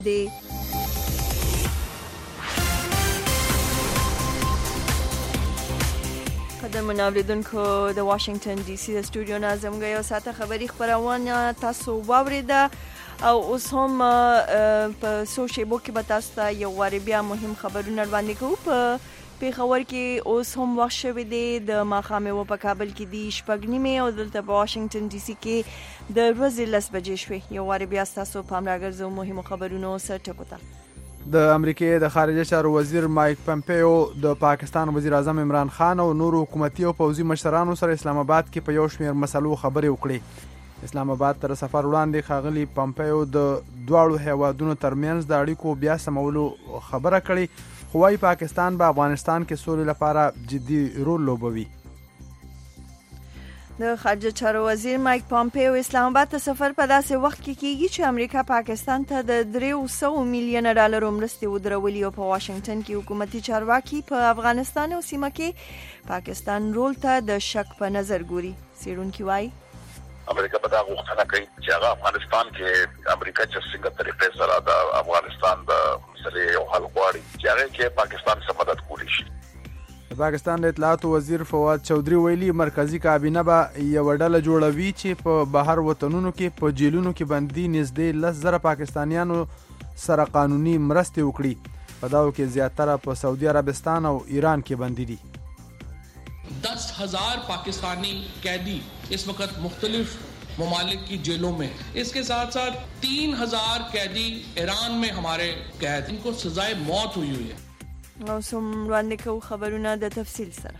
دی قدرمن اوریدونکو د واشنگټن ډي سي د سټوډیو نه زموږ یو ساعته خبري خبرونه تاسو واوریده او اوس هم په سوشل کې به تاسو ته یو واری بیا مهم خبرونه وړاندې کوو. په پیښور کې اوس هم وخت شوی دی د ماښامه و په کابل کې دی 8:30 او دلته په واشنگټن ډي سي کې د ورځې 10 بجې شوې. یو واری بیا تاسو په امر راګرځو مهمو خبرونو سره ټکوته. د امریکای د خارجه چارو وزیر مایک پمپیو د پاکستان وزیر اعظم عمران خان او نورو حکومتي او پوځي مشرانو سره اسلام آباد کې په یو شمېر مسلو خبرې وکړې. اسلام آباد تر سفر وړاندې ښاغلي پمپیو د دواړو هیوادونو ترمنځ د اړیکو بیا سمولو خبره کړې، خو وايي پاکستان به افغانستان کې سولې لپاره جدي رول لوبوي. د خارجه چارو وزیر مایک پامپیو اسلام آباد ته سفر په داسې وخت کې کیږي چې امریکا پاکستان ته د $300 میلیون مرستې ودرولې او په واشنگټن کې حکومتي چارواکي په افغانستان او سیمه کې پاکستان رول ته د شک په نظر ګوري. څېړونکي وایي امریکا په دا غوښتنه کوي چې هغه افغانستان کې امریکا چې څنګه طریقې سره د افغانستان د مسلې یو حل غواړي چې هغه کې پاکستان سره مدد کولی شي. د پاکستان د اطلاعاتو وزیر فواد چودھری ویلي مرکزی کابینه به یو ډله جوړوي چې په بهر وطنونو کې په جیلونو کې بندي نږدې 10,000 پاکستانیانو سره قانوني مرستې وکړي. په داو کې زیاتره په سعودي عربستان او ایران کې بندي دي. 10,000 पाकिस्तानी कैदी इस वक्त मुख्तलिफ ममालिक की जेलों में, इसके साथ साथ 3,000 कैदी ईरान में हमारे कैद, इनको सजाए मौत हुई है. او سم وړاندې کوو خبرونه د تفصیل سره.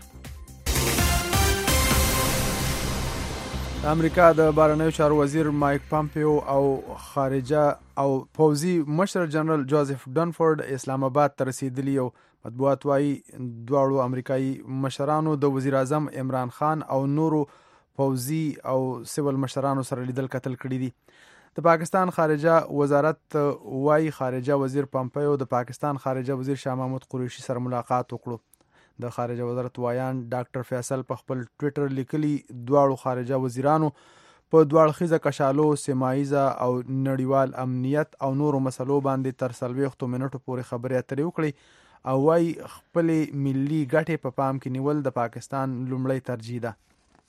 امریکا د بهرنیو چارو وزیر مایک پامپیو او خارجه او پوځي مشر جنرال جوزف ډنفورد اسلام آباد ته رسیدلی او مطبوعات وايي دواړو امریکایي مشرانو د وزیر اعظم عمران خان او نورو پوځي او سیول مشرانو سره لیدل کتل کړي دي. د پاکستان خارجه وزارت وايي خارجه وزیر پامپیو د پاکستان خارجه وزیر شاه محمود قریشي سره ملاقات وکړو. د خارجه وزارت وایان ډاکټر فیصل په خپل ټویټر لیکلي دواړو خارجه وزیرانو په دواړخیزه کشالو، سیمایزه او نړیوال امنیت او نورو مسلو باندې تر 40 منټو پورې خبرې اترې وکړي او وايي خپل ملي ګټې په پام کې نیول د پاکستان لومړی ترجیح ده.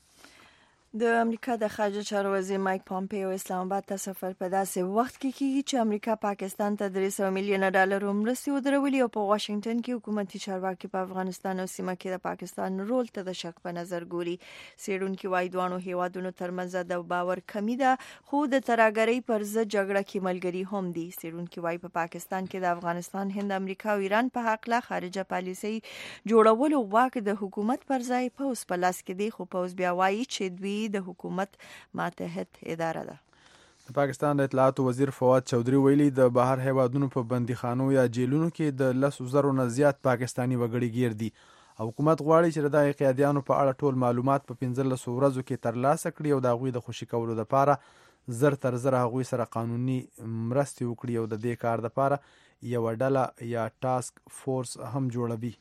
د امریکا د خارجه چارو وزیر مایک پامپیو اسلام آباد ته سفر په داسې وخت کې کیږي چې امریکا پاکستان ته $300 میلیون مرستې ودرولې او په واشنگټن کې حکومتي چارواکي په افغانستان او سیمه کې د پاکستان رول ته د شک په نظر ګوري. څېړونکي وایي دوه هیوادونو ترمنځ د باور کمی ده، خو د ترهګرۍ پر ضد جګړه کې ملګري هم دي. څېړونکي وایي په پاکستان کې د افغانستان، هند، امریکا او ایران په حق له خارجه پالیسۍ جوړولو واک د حکومت پر ځای پوځ په لاس کې دی، خو پوځ بیا وایي چې دوی د حکومت ماتحت اداره ده. د پاکستان د اطلاعاتو وزیر فواد چودھری ویلي د بهر هیوادونو په بندیخانو یا جیلونو کې د 10,000 نه زیات پاکستانی وګړي ګیر دي او حکومت غواړي چې د قیادیانو په اړه ټول معلومات په 15 ورځو کې ترلاسه کړي او د هغوی د خوشي کولو لپاره زر تر زر هغوی سره قانوني مرستې وکړي او د دې کار لپاره یو ډله یا ټاسک فورس هم جوړوي.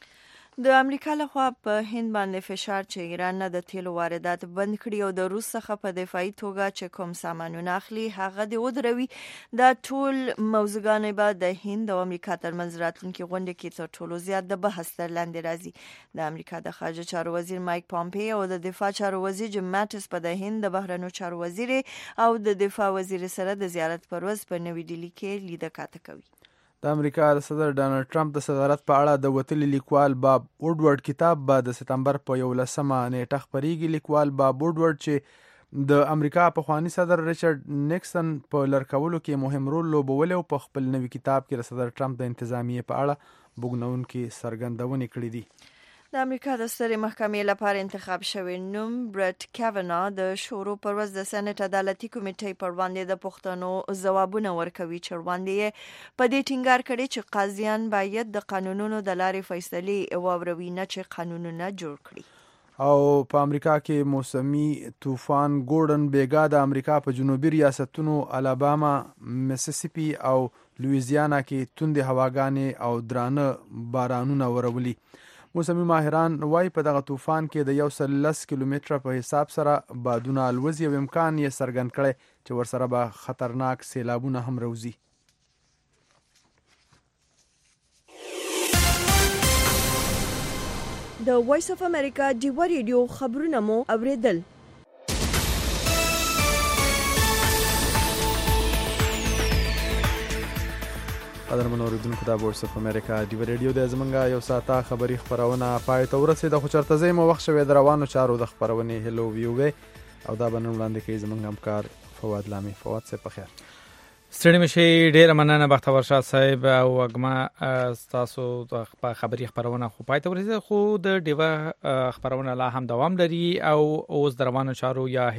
د امریکا لخوا په هند باندې فشار چې ایران نه د تیلو واردات بند کړي او د روس څخه په دفاعي توګه چې کوم سامانونه اخلي هغه د ودروي. دا ټول موضوعګان به د هند او امریکا ترمنځ راتلونکي غونډه کې تر ټولو زیات د بحث تر لاندې راځي. د امریکا د خارجه چارو وزیر مایک پامپیو او د دفاع چارو وزیر جیم ماټس په د هند د بهرنیو چارو وزیر او د دفاع وزیر سره د زیارت پر ورځ په نوې ډیلي کې لیده کاته کوي. د امریکا د صدر ډانلډ ټرمپ د صدارت په اړه د وتلي لیکوال باب ووډورډ کتاب به د سپتمبر په 11 نیټه خپریږي. لیکوال باب ووډورډ چې د امریکا پخوانی صدر ریچارډ نیکسن په لړکولو کې مهم رول لوبولی او په خپل نوي کتاب کې د صدر ټرمپ د انتظامیې په اړه بوږنونکې څرګندونې کړې دي. د امریکا د سترې محکمې لپاره انتخاب شوی نوم برټ کاونا د شورو پر ورځ د سېنات عدالتي کمیټې پر وړاندې د پوښتنو ځوابونه ورکوي چې وړاندې په دې ټینګار کړي چې قاضیان باید د قانونونو د لارې فیصلې واوروي نه چې قانونونه جوړ کړي. او په امریکا کې موسمي طوفان ګورډن بیګا د امریکا په جنوبي ریاستونو الاباما، میسیسیپي او لویزیانا کې توندې هواګانې او درانه بارانونه ورولي. موسمي ماهران وايي په دغه طوفان کې د 110 کیلومتره په حساب سره بادونه الوزي او امکان یې څرګند کړي چې ورسره به خطرناک سیلابونه هم راوځي. د وایس اف امریکا ډیوا ریډیو خبرونه مو اوریدل. قدرمن اوریدونکو د وایس اف امریکا ډیوا ریډیو د زمونږه یو ساعته خبری خبرونه پای ته ورسېده، خو چرته زې مو وخت شوی د روانو چارو د خبرونې هلو ویو او دا بنن وړاندې کوي زمونږ همکار فواد لامي. فواد صاحب په خیر. ستړي مشي، ډیره مننه بختور شاه صاحب او وګما تاسو په خبري خبرونه خو پای ته ورسېده، خو د ډیوا خبرونه لا هم دوام لري او اوس د روانو چارو یا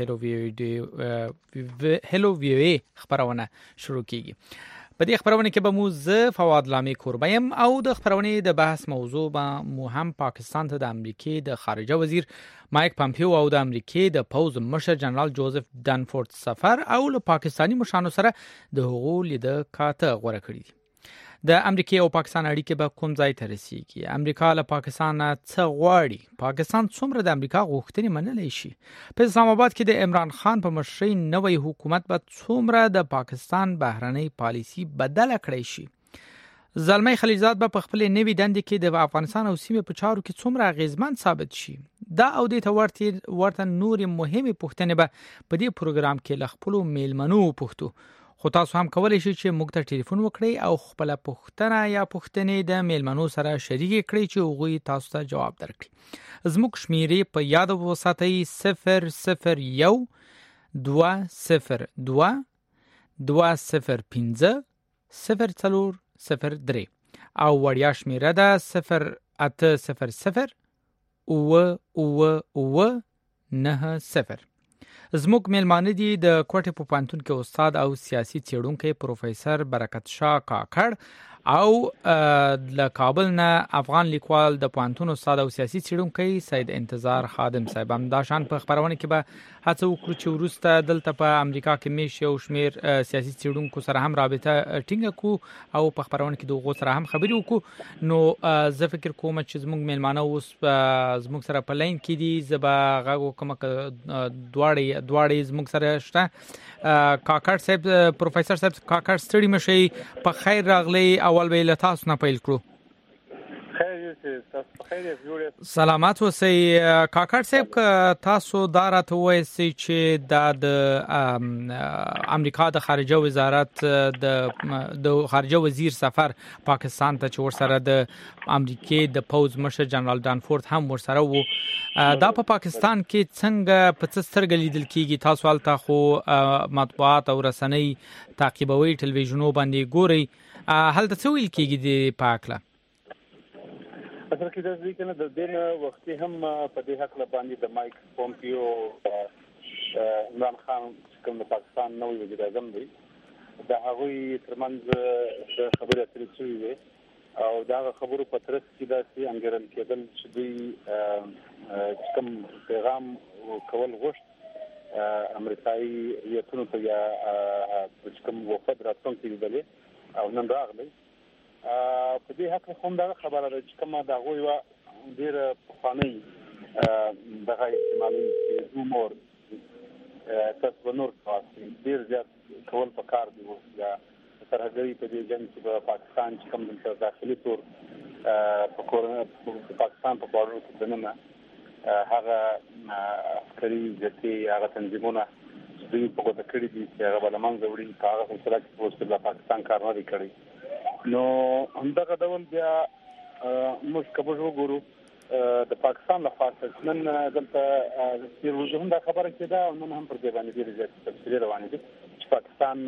هلو ویو خبرونه شروع کیږي. په دې خبرونه کې به مو زه فواد لامي کوربیم او د خبرونې د بحث موضوع به مو هم پاکستان ته د امریکای د خارجه وزیر مایک پامپیو او د امریکای د پوز مشر جنرال جوزف دانفورد سفر او له پاکستانی مشرانو سره د حقوق لید کاته غوړه کړی دي. د امریکای او پاکستان اړیکې به کوم ځای ته رسیږي؟ امریکا له پاکستان څخه غواړي؟ پاکستان څومره د امریکا غوښتنې منلای شي؟ په اسلام آباد کې د عمران خان په مشرۍ نوې حکومت به څومره د پاکستان بهرنۍ پالیسي بدله کړی شي؟ زلمی خلیلزاد به په خپل نوې دندې کې د افغانستان او سیمې په چارو کې څومره اغیزمن ثابت شي؟ دا او د ورته نور مهمه پوښتنې به په دې پروګرام کې ل خپل میلمنو پوښتو. خو تاسو هم کولای شئ چې موږ ته ټلیفون وکړئ او خپل پوښتنه یا پوښتنې د میلمنو سره شریک کړئ چې هغوی تاسو ته جواب درکړي. زموږ شمیرې په یاد وساتئ 001 202 205 0403 او وړیا شمیره ده 0800 9090. زموږ میلمانه دي د کوټې په پوهنتون کې استاد او سیاسي څېړونکی پروفیسور برکت شاه کاکړ او له کابل نه افغان لیکوال د پوهنتون استاد او سیاسي څېړونکی سید انتظار خادم صاحب. هم دا شان په خبرونه کې به هڅه وکړو چې وروسته دلته په امریکا کې میش یو شمیر سیاسي څېړونکو سره هم رابطه ټینګه کړو او په خبرونه کې د هغو سره هم خبرې وکړو. نو زه فکر کوم چې زموږ میلمانه اوس زموږ سره په لاین کې دي. زه به غږ وکړم که دواړې زموږ سره شته. کاکړ صاحب، پروفیسور صاحب کاکړ، ستړي مشئ، په خیر راغلی. اول به له تاسو نه پیل کړو. سلامات اوسئ. کاکړ صاحب، که تاسو دا راته ووایئ چې دا د امریکا د خارجه وزارت د خارجه وزیر سفر پاکستان ته چې ورسره د امریکای د پوز مشر جنرال دانفورد هم ورسره وو، دا په پاکستان کې څنګه په څه سترګه لیدل کیږي؟ تاسو هلته خو مطبوعات او رسنۍ تعقیبوي، ټلویزیونو باندې ګورئ، هلته څه ویل کیږي د پاکله؟ اصل کې د دې کنه د دین وختي هم په دې حق باندې د مایک پومپیو عمران خان کوم د پاکستان نوې وزیر اعظم دی، دا هغوی ترمنځ د خبرې اترې شوې وي او دا خبرو په ترڅ کې دا چې انګرل کېدل چې دوی کوم پیغام کول غوښت امریکایي هیئتونو ته یا کوم وفد راتلونکي لیدلې او نن راغلی. په دې حق هم دا خبره ده چې کومه دا غوي وا ډیر پخوانی دغه استعمالي زوم اور تاسو نور تاسو ډیر زیات کول په کار دی یا سرحدي په دې جنګ کې په پاکستان چې کوم د داخلي تور په کورونه په پاکستان په بارو کې دننه هغه عسکري ځتي هغه تنظیمونه دوی په کومه کړي دي چې هغه بل منځ وړي په هغه سره چې په پاکستان کار نه کوي. نو همدغه ډول بیا موږ کبه وګورو د پاکستان لپاره نن دلته چې روزه هم دا خبره کېده او نن هم پر دې باندې ډېر زیات تفصیل روان دي چې پاکستان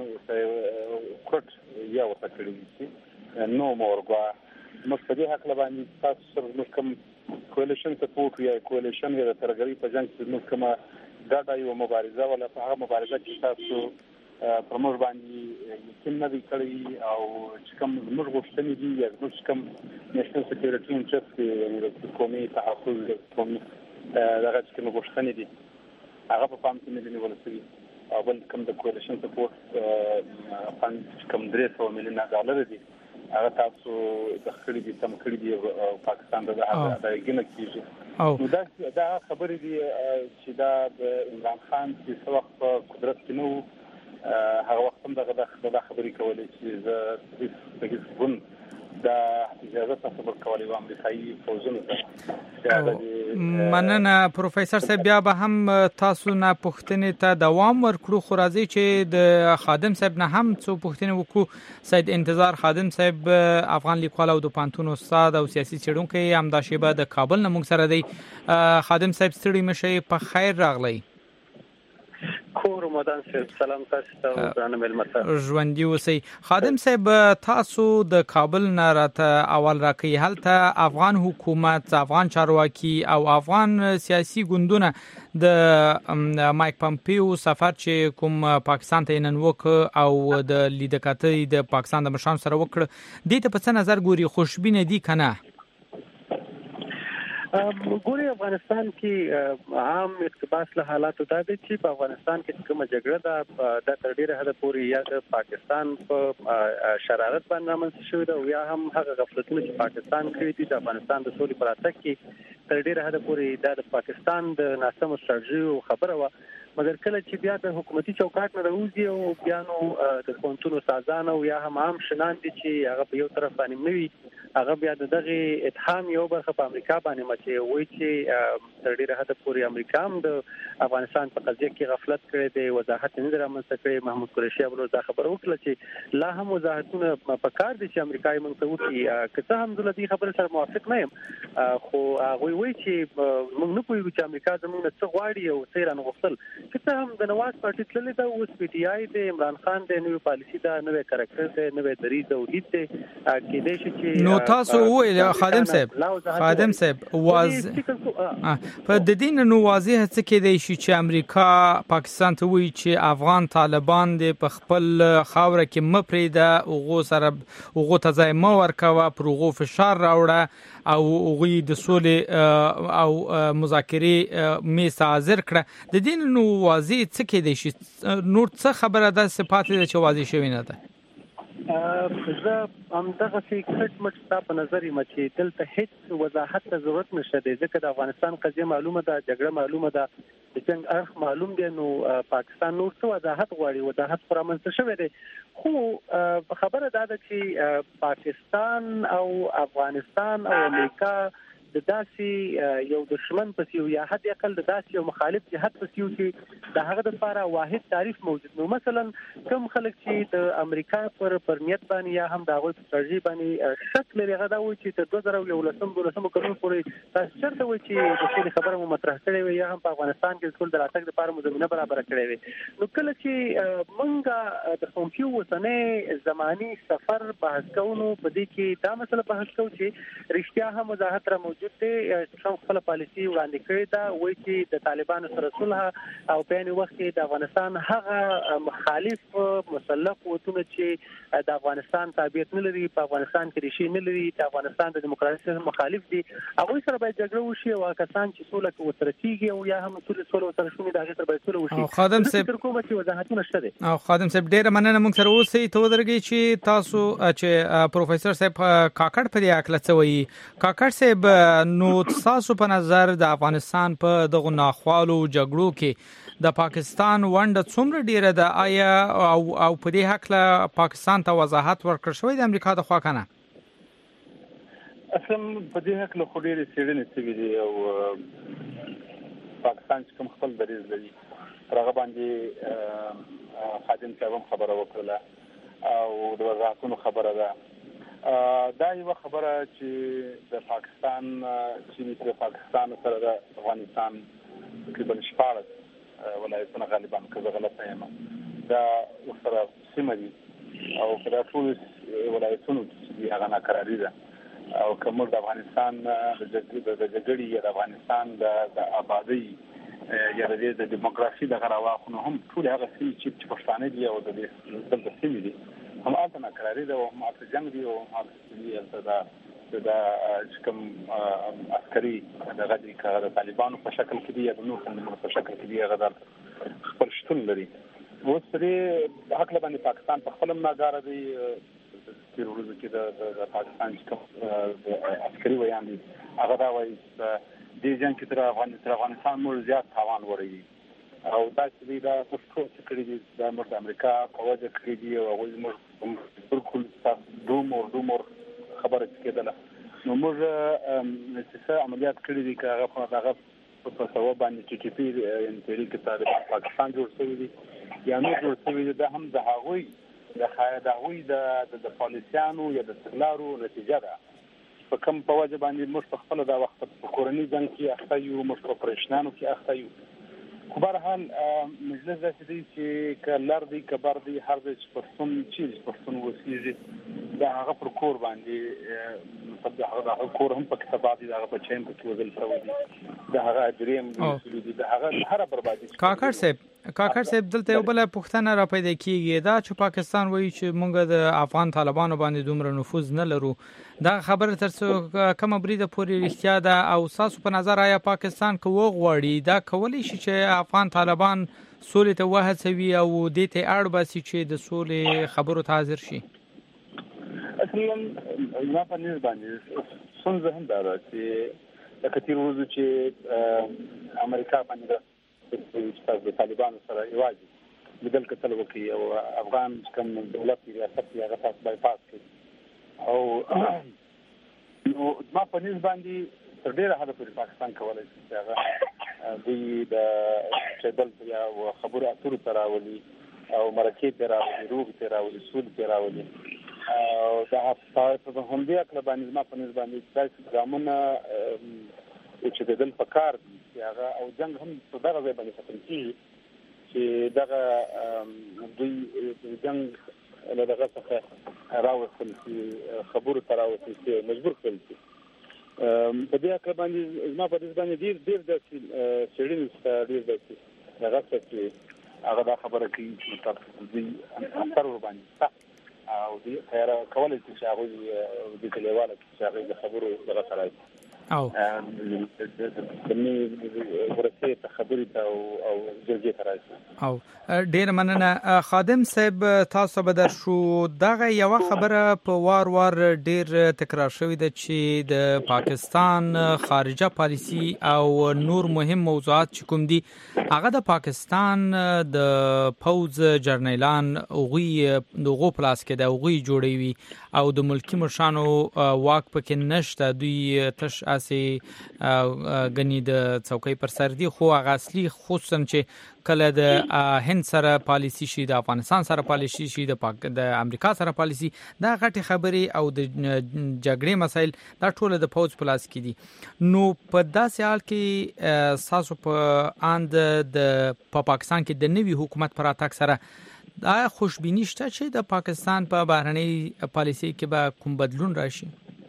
کوټ یا وسه کړی دي نو مورګه موږ په دې حق باندې تاسو سره موږ کوم کولیشن سپورټ یا کولیشن یا ترګری په جنگ کې موږ کومه ګډه یو مبارزه ولا په هغه مبارزه کې تاسو پرموږ باندې یقین نه کړی او چې کوم موږ غوښتنې دي یا موږ کوم نېشنل سکیورټي انټرست کې قومي تحفظ قومي دغه چې کوم غوښتنې دي هغه په پام کې نه نیول شوي او بل کوم د کولیشن سپورټ فند کوم $300 میلیون دي هغه تاسو د خړې دي تم کړی دي پاکستان ته د هغه کېږي. نو دا خبرې دي چې دا د عمران خان چې څو وخت په قدرت کې نو هغه وخت هم دغه خبرې کولې چې زه هیڅ ګون دا اجازه تاسو ورکولې و امریکایي فوجونو ته. مننه پروفیسور صاحب، بیا به هم تاسو نه پوښتنې ته دوام ورکړو، خو راځي چې د خادم صاحب نه هم څو پوښتنې وکړو. سید انتظار خادم صاحب افغان لیکوال او د پانتون استاد او سیاسي څېړونکی همدا شیبه د کابل نه موږ سره دی. خادم صاحب ستړي مشئ، په خیر راغلی. کور رمضان صاحب سلام تاسو ته ورانه ملمته ژوندي اوسئ. خادم صاحب تاسو د کابل نه راته اول راکې هلته افغان حکومت، افغان چارواکي او افغان سیاسي ګوندونه د مایک پامپیو سفر چې کوم پاکستان ته نن وکړ او د لیدکاتۍ د پاکستان د مشرانو سره وکړ، دې ته په څه نظر ګوري؟ خوشبینه دي کنه؟ ګوري افغانستان کې عام اقتباس له حالاتو دا دي چې په افغانستان کې کومه جګړه ده د تر ډیره حد پورې یا د پاکستان په شرارت باندې رامنځته شوې ده او یا هم هغه غفلتونه چې پاکستان کړی دي د افغانستان د سولې پر اتک کې تر ډیره حد پورې د پاکستان د ناسمو ستراتیژیو خبره و. مګر کله چې بیا د حکومتي چوکاټ نه راوځي او بیا نو د قونتونو سازان او یا هم عام شنان دي چې هغه په یو طرف باندې نوي، هغه بیا دغه اتهام یو برخه په امریکا باندې مچي وایي چې تر ډیره حد پورې امریکا هم د افغانستان په قضیه کې غفلت کړی دی، وضاحت نه درامنځته کړی. محمود قریشي ابرو دا خبره وکړه چې لا هم وضاحتونه په کار دي چې امریکایي موږ ته وکړي. که څه هم زه له دې خبرې سره موافق نه یم، خو هغوی وایي چې موږ نه پوهیږو چې امریکا زموږ نه څه غواړي او څه رانه غوښتل. که څه هم د نواز پارټي تللې ده، اوس پی ټی آی د عمران خان د نوې پالیسي ده، نوې کرکټر ده، نوې دریځ او هیڅ ده کېدای شي چې نو تاسو وویل خادم صاحب په د دین نو واضح څه کېدای شي چې امریکا پاکستان ته وایي چې افغان طالبان د په خپل خاوره کې مپریده، اوغو سره اوغو ته ځای مو ورکوه، پر اوغو فشار راوړه او اوغوی د سولې او مذاکرې میز حاضر کړه. د دین نو واضح څه کېدای شي؟ نور څه خبره ده صفات ده چې واضح شوی نه ده؟ زه همدغه کټ مټ ستا په نظر یم چې دلته هیڅ وضاحت ته ضرورت نشته دی، ځکه د افغانستان قضیه معلومه ده، جګړه معلومه ده، د جنگ اړخ معلوم دی. نو پاکستان نور څه وضاحت غواړي؟ وضاحت خو رامنځته شوی دی. خو خبره دا ده چې پاکستان او افغانستان او امریکا د داسې یو دشمن پس یو یا حد اقل د داسې یو مخالف جهت پس یو چې د هغه لپاره واحد تعریف موجود. نو مثلا کوم خلک چې د امریکا پر نیت باندې یا هم د هغوی په ستراتیژي باندې شک لري، هغه دا وایي چې تر 2011 کلونو پورې تاسو چېرته وایي چې د سولې خبره مو مطرح کړې وي یا هم په افغانستان کې د سولې د راتګ لپاره مو زمینه برابره کړې وي. نو کله چې موږ د پومپیو اوسنی زماني سفر بحث کوو، نو په دې کې دا مسله بحث کوو چې رښتیا هم وضاحت را موجود دی. ټرمپ خپل پالیسي وړاندې کړې ده، وایي چې د طالبانو سره صلح او په عین وخت کې د افغانستان هغه مخالف مسلح قوتونه چې د افغانستان تابعیت نه لري، په افغانستان کې ریښې نه لري، د افغانستان د دیموکراسي مخالف دي، هغوی سره باید جګړه وشي او کسان چې سوله ورسره کېږي او یا هم سوله ورسره شونې د هغې سره باید سوله وشي. خادم صاحب فکر کوم چې وضاحتونه شته دي. او خادم صاحب ډېره مننه، موږ سره اوسئ. ته ودرېږئ چې تاسو چې پروفیسور صاحب کاکړ په دې هکله څه وایي. کاکړ صاحب، نو تاسو په نظر د افغانستان په دغه ناخوالو جګړو کې د پاکستان ونډه څومره ډیره ده؟ آیا او په دې هکله پاکستان ته وضاحت ورکړ شوی د امریکا د خوا کنه؟ اصلا په دې هکله خو ډېرې څېړنې شوي دي او پاکستان چې کوم خپل دریځ لري پر هغه باندې خادم صاحب هم خبره وکړله او د وضاحتونو خبره ده. دا یو خبره چې د پاکستان چې د پاکستان سره د افغانستان تقریبا 14 ولایتونه غالبا که زه غلط نه یم دا ورسره سیمه دي او که دا ټول ولایتونو چې هغه ناکراري ده او که موږ د افغانستان د جګړې یا د افغانستان د آبادۍ یا د دیموکراسي دغه راواخلو، هم ټول هغه سیمې چې پښتانه دي او د دلته سیمې دي هم هلته ناکراري ده او هم هلته جنګ دی او هم هلته د کوم عسکري دغه دي که د طالبانو په شکل کې دي یا د نور تنظیمونو په شکل کې دي، هغه خپل شتون لري. اوس په دې هکله باندې پاکستان په خپل هم ناګاره دی. تېرو ورځو کې د پاکستان چې کوم عسکري ویان دي هغه دا وایي دې جنګ کې تر افغانستان موږ زیات تاوان وړی او دا چې دا څه کړي دي دا موږ د امریکا په وجه کړي دي او هغوی موږ بالکل دومره خبره کېدله نو موږ چې عملیات کړی دي هغه په سبب باندې چې ټي پی ان تحریک طالبان پاکستان جوړ شوی دی یا نو جوړ شوی دی د هم د هغوی د پالیسیانو یا د تګلارو نتیجه ده په کوم په وجه باندې موږ په خپل د وخت په کورنۍ جنگ کې اخته یو موږ په پرېشنانو کې اخته یو خو بهرحال مجلس داسې دی چې کلر دی کبر دی هر څه پرسون چې پرسون وسیږي دا هغه پر کور باندې په هغه کور هم په کتابات دي هغه په چین په وزل شوی دی دا هغه دریم دی دا هغه هر بربادي کاکړ صاحب دلته یو بل پوښتنه را پیدا کیږي دا چې پاکستان وایي چې موږ د افغان طالبانو باندې دومره نفوذ نه لرو دا خبره تر څو کومه بریده پورې رښتیا ده او تاسو په نظر آیا پاکستان کوو غواړي دا کولی شي چې افغان طالبان سولې ته وهڅوي او دې ته اړ باسي چې د سولې خبرو ته حاضر شي اصلا ما په نسبت باندې څنګه هم دا چې د کتیر وځو چې امریکا باندې د طالبانو سره یوازې بدل کتل وکي او افغان کوم دولت ریاست یې هغه تاسو بایپاس کړي او نو ما په نسبت باندې تر ډیره حد پورې پاکستان کولای شي چې هغه د چبل یا خبرو اترو تراولي او مرکه تراولي روغ تراولي سود تراولي او دا په همدې اکل باندې ما په نسبت باندې چې ګامونه چې د دل پکار هغه او جنگ هم په دغه ځای باندې ختم کیږي چې دغه دوی جنگ له دغه څخه راوستل چې خبرو تراوستل چې مجبور کړل چې په دې اړه باندې ما په دې باندې ډیر د سړي ډیر د هغه څه هغه دا خبره کوي چې تاسو دې اثر ور باندې او دې خیره کولای شي چې هغه د کلیواله چې هغه د خبرو دغه سره او ورته خبرې ته او جرګې ته راځي او ډیر مننه خادم صاحب تاسو به در شو دغه یو خبره په وار ډیر تکرار شوې ده چې د پاکستان خارجه پالیسی او نور مهم موضوعات چې کوم دي هغه د پاکستان د پوز جرنیلان اوغي دغه پلاس کې د اوغي جوړوي او د ملکی مرشانو واک پکې نشته دوی تش اسي غني د څوکۍ پر سر دي خو هغه اصلي خصوصا چې کله د هند سره پالیسی شي د افغانستان سره پالیسی شي د امریکا سره پالیسی دا غټي خبري او د جګړې مسایل دا ټول د پوز پلاس کې دي نو په داسې حال کې ساسو په اند د پاکستان کې د نوي حکومت پر اتاک سره دا خوشبینی شته چې د پاکستان په بهرنۍ پالیسی کې به کوم بدلون راشي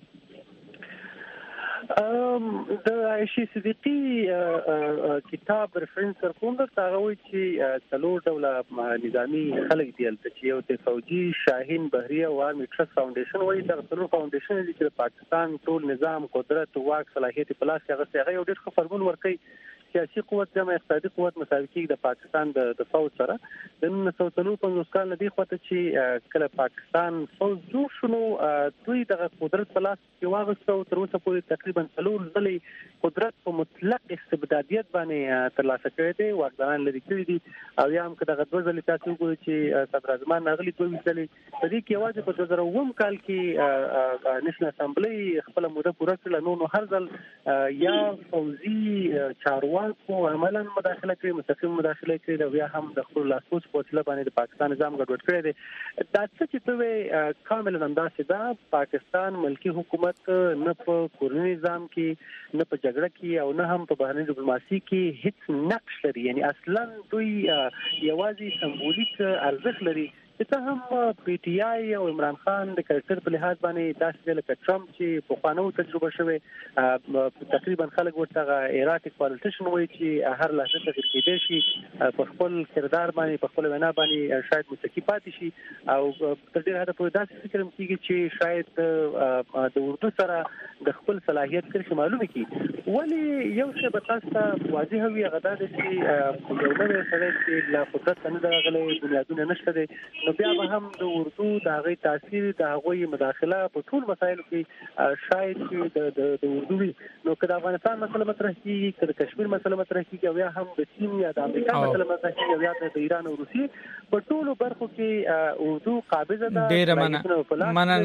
د عائشې صدیقي کتاب ریفرنس کوم دا غوي چې څلور ډوله نظامی خلک دي چې یو د فوجي شاهین بحریه او آرمي ټرست فاونډیشن وایي دا څلور فاونډیشن دي چې پاکستان ټول نظام قدرت واک صلاحیت پلاس هغه یو ډېر ښه فرمون ورکړي سیاسي قوت جمع اقتصادي قوت مساوي کېږي د پاکستان د فوج سره د 1995 کال نه دی خو ته چې کله پاکستان فوج جوړ شنو دوی د قدرت په لاس کې واغستو تر اوسه پورې تقریبا څلور ځلې قدرت په مطلق استبدادیت باندې ترلاسه کړی دی واکداران لري کړی دي او یا هم که دغه دوه ځلې تاسو وګورئ چې صدر اعظم ناغلی دوه ځلې په دې کې یوازې په 2009 کال کې نېشنل اسمبلی خپل موده پوره کړل نو هر ځل یا فوزي چارواکو عملاً مداخله کوي مستقیم مداخله کوي دا بیا هم د خپل لاسپوڅ په وسیله باندې د پاکستان نظام ګډوډ کړی دی دا څه چې ته کاملا اندازه دا پاکستان ملکی حکومت نه په کورنی نظام کې نه په جګړه کې او نه هم په بهرنۍ ډیپلوماسي کې هیڅ نقش لري یعنی اصلا دوی یوازې سمبولیک ارزښت لري ته هم پی ټی آی او عمران خان د کریکټر په لحاظ باندې داسې لکه ټرمپ چې په خوانو تجربه شوه تقریبا خلک ورته ایراټیک پالیټیشن وایي چې هر لحظه تغیر کېدای شي په خپل کردار باندې په خپل وینا باندې شاید متکی پاتې شي او تر ډیره حد پورې داسې فکر کېږي چې شاید د اردو سره د خپل صلاحیت کرښه معلومه کړي ولی یو څه به تاسو ته واضح وي غدا د چې یو نوې سره چې لا قدرت نه درغلي بنیادونه نشته دي نو بیا به هم د اردو د هغه تاثیر د هغه مداخله په ټول مسایلو کې شاید د اردو نو کله افغانستان مسله مطرح کیږي کله کشمیر مسله مطرح کیږي او یا هم د چین یا د امریکا مسله مطرح کیږي او یا د ایران او روسیې په ټولو برخو کې اردو قابضه ده ډیر مننه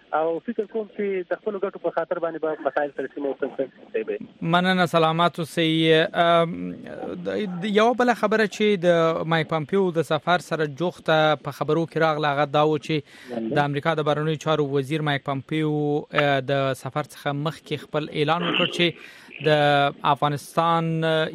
او فکر کوم چې د خپل ګټو په خاطر باندې به مسایل تر سیمه وصل شي. مننه سلامات اوسئ. یو بل خبره چې د مایک پامپیو د سفر سره جوخته په خبرو کې راغله هغه دا و چې د امریکا د بهرنیو چارو وزیر مایک پامپیو د سفر څخه مخکې خپل اعلان وکړ چې د افغانستان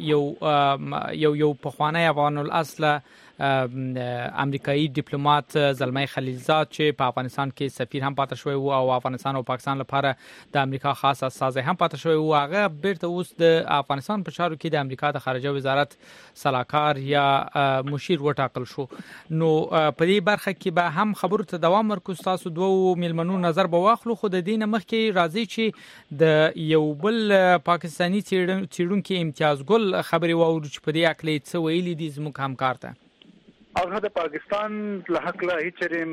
یو پخوانی افغان الاصل امریکایي ډیپلوماټ زلمي خلیلزاد چې په افغانستان کې سفیر هم پاتې شوی او افغانستان او پاکستان لپاره د امریکا خاص استازی هم پاتې شوی او هغه بیرته اوس د افغانستان په چارو کې د امریکا د خارجه وزارت صلاحکار یا مشیر وټاکل شو. نو په دې برخه کې به هم خبرو ته دوام ورکوي. تاسو دوه میلمنو نظر به واخلو، خو د دین مخکې راځي چې د یو بل پاکستانی څېړونکي امتیاز ګل خبري واورو چې په دې اکلې څه ویلي دي زموږ همکار ته. هغه د پاکستان له حق له هیڅ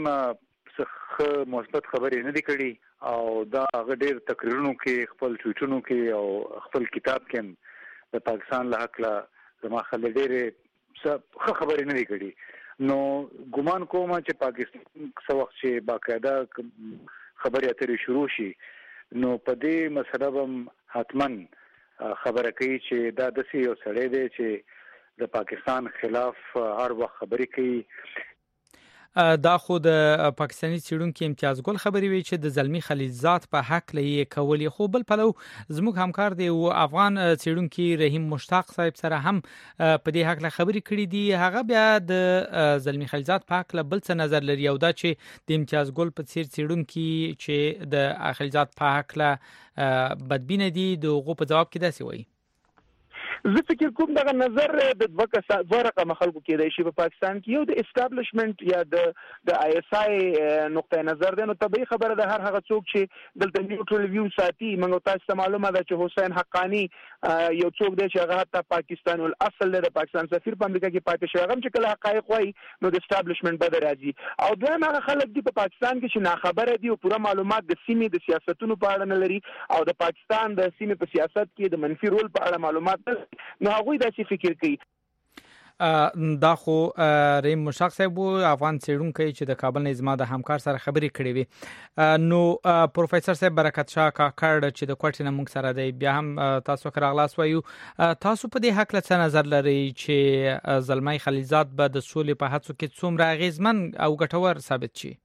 څه مثبت خبرې نه دي کړي او دا هغه ډېر تقریرونو کې خپل ټویټونو کې او خپل کتاب کې د پاکستان له حق له زما خلک ډېر څه خبرې نه دي کړي. نو ګمان کوم چې پاکستان څه وخت چې باقاعده خبرې اترې شروع شي نو په دې مسله به حتما خبره کوي چې دا داسې یو سړی دی چې د پاکستان خلاف هر وخت خبرې کوي. دا خو د پاکستاني څېړونکي امتیاز ګل خبري وی چې د زلمي خلیلزاد په حق لې کولې، خو بل پلو زموږ همکار دی او افغان څېړونکي رحیم مشتاق صاحب سره هم په دې حق له خبري کړې دي. هغه بیا د زلمي خلیلزاد په حق له بل څه نظر لري او دا چې د امتیاز ګل په څیر څېړونکي چې د خلیلزاد په حق له بدبینه دي دغه په جواب کې داسې وایي. زه فکر کوم دغه نظر د دوه رقم خلکو کې دی شي په پاکستان کې یو د اسټابلیشمنت یا د آی اس آی نقطه نظر دی. نو طبيعي خبره ده هر هغه څوک چې دلته نیوټرل ویو ساتي. موږ تاسو ته معلومه ده چې حسین حقانی یو څوک دی چې هغه ته پاکستان الاصل د پاکستان سفیر په امریکا کې پاتې شوی. هغه چې کله حقایق وایي نو د اسټابلیشمنت به راځي او دوی هغه خلک دي په پاکستان کې چې ناخبره دي او پوره معلومات د سیمې د سیاستونو په اړه نه لري او د پاکستان د سیمې په سیاست کې د منفي رول په اړه معلومات نو هغه داسې فکر کوي. دا خو رحیم مشتاق صاحب افغان څېړونکی چې د کابل نه زما د همکار سره خبرې کړې وي. نو پروفیسور صاحب برکت شاه کاکړ چې د کوټې نه موږ سره دی بیا هم تاسو راغلاس وایو. تاسو په دې حق له څه نظر لرئ چې زلمي خلیلزاد به د سولې په هڅو کې څومره اغیزمن او ګټور ثابت شي؟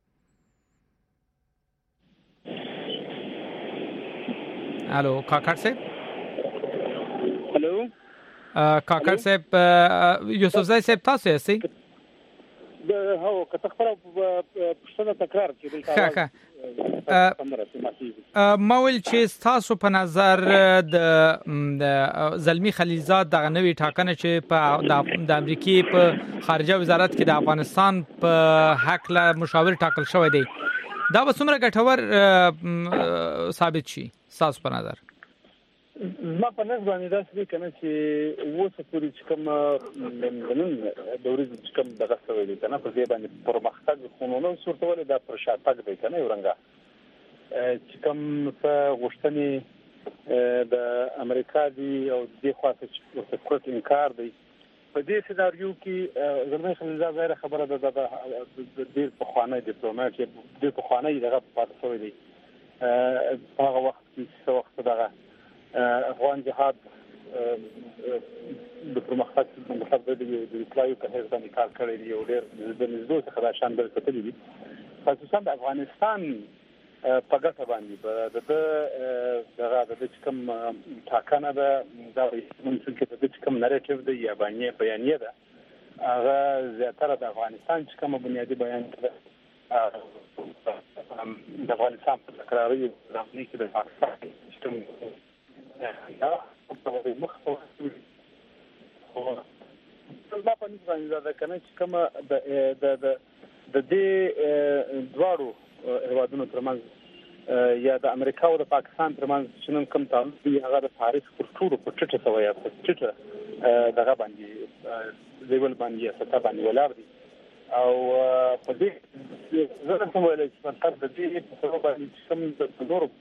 الو کاکړ صاحب. الو کاکړ صاحب یوسفزای صاحب تاسو یې د هو کته خبره پښتنه تکرار کړي. ما ویل چې تاسو په نظر د زلمي خلیلزاد دغه نوې ټاکنه چې په د امریکای په خارجه وزارت کې د افغانستان په حق له مشاور ټاکل شوی دی دا به څومره ګټور ثابت شي تاسو په نظر؟ ما په نظر باندې دا څه کنه چې وڅ پوری چې کوم نن د ورځې چې کوم دغه څه ویل کنه په دې باندې پرمختګ خونونو صورت ولې دا پر شاتګ دی کنه یو رنګه چې کوم څه غوښتنې د امریکا دی او د خاصه چې کوټ انکار دی په دې سيناریو کې زلمي خلیلزاد غیر خبره ده د ډېر پخوانی ډیپلوماټ د پخوانی دغه پاتې شوی دی هغه وخت کې څو وخت دغه افغان جهاد د پرمختګ د مطلب د ریپلایو په هیڅ باندې کار کړی دی او ډېر د نږدې څخه دا شان بل کتلی دي خصوصا د افغانستان په ګټه باندې دغه د کوم ټاکنه ده دا ممکن کې د کوم نریټیو دی یا باندې بیانیه ده هغه زیاتره د افغانستان چې کوم بنیادی بیان ده د افغانستان په تکراري ځانګړي کې د پاکستان سیستم یا په دې مخه او دا په نسبت باندې دا کنه چې کوم د دې دواړو هیوادونو ترمنځ یا د امریکا او د پاکستان ترمنځ چې نن کوم تعامل دی هغه د تاریخ پر ټولو په ټټه سوی په ټټه دغه باندې لیول باندې ستا باندې ولار دي او په دې زړه ته ویل چې په د دې په سبب باندې کوم د نور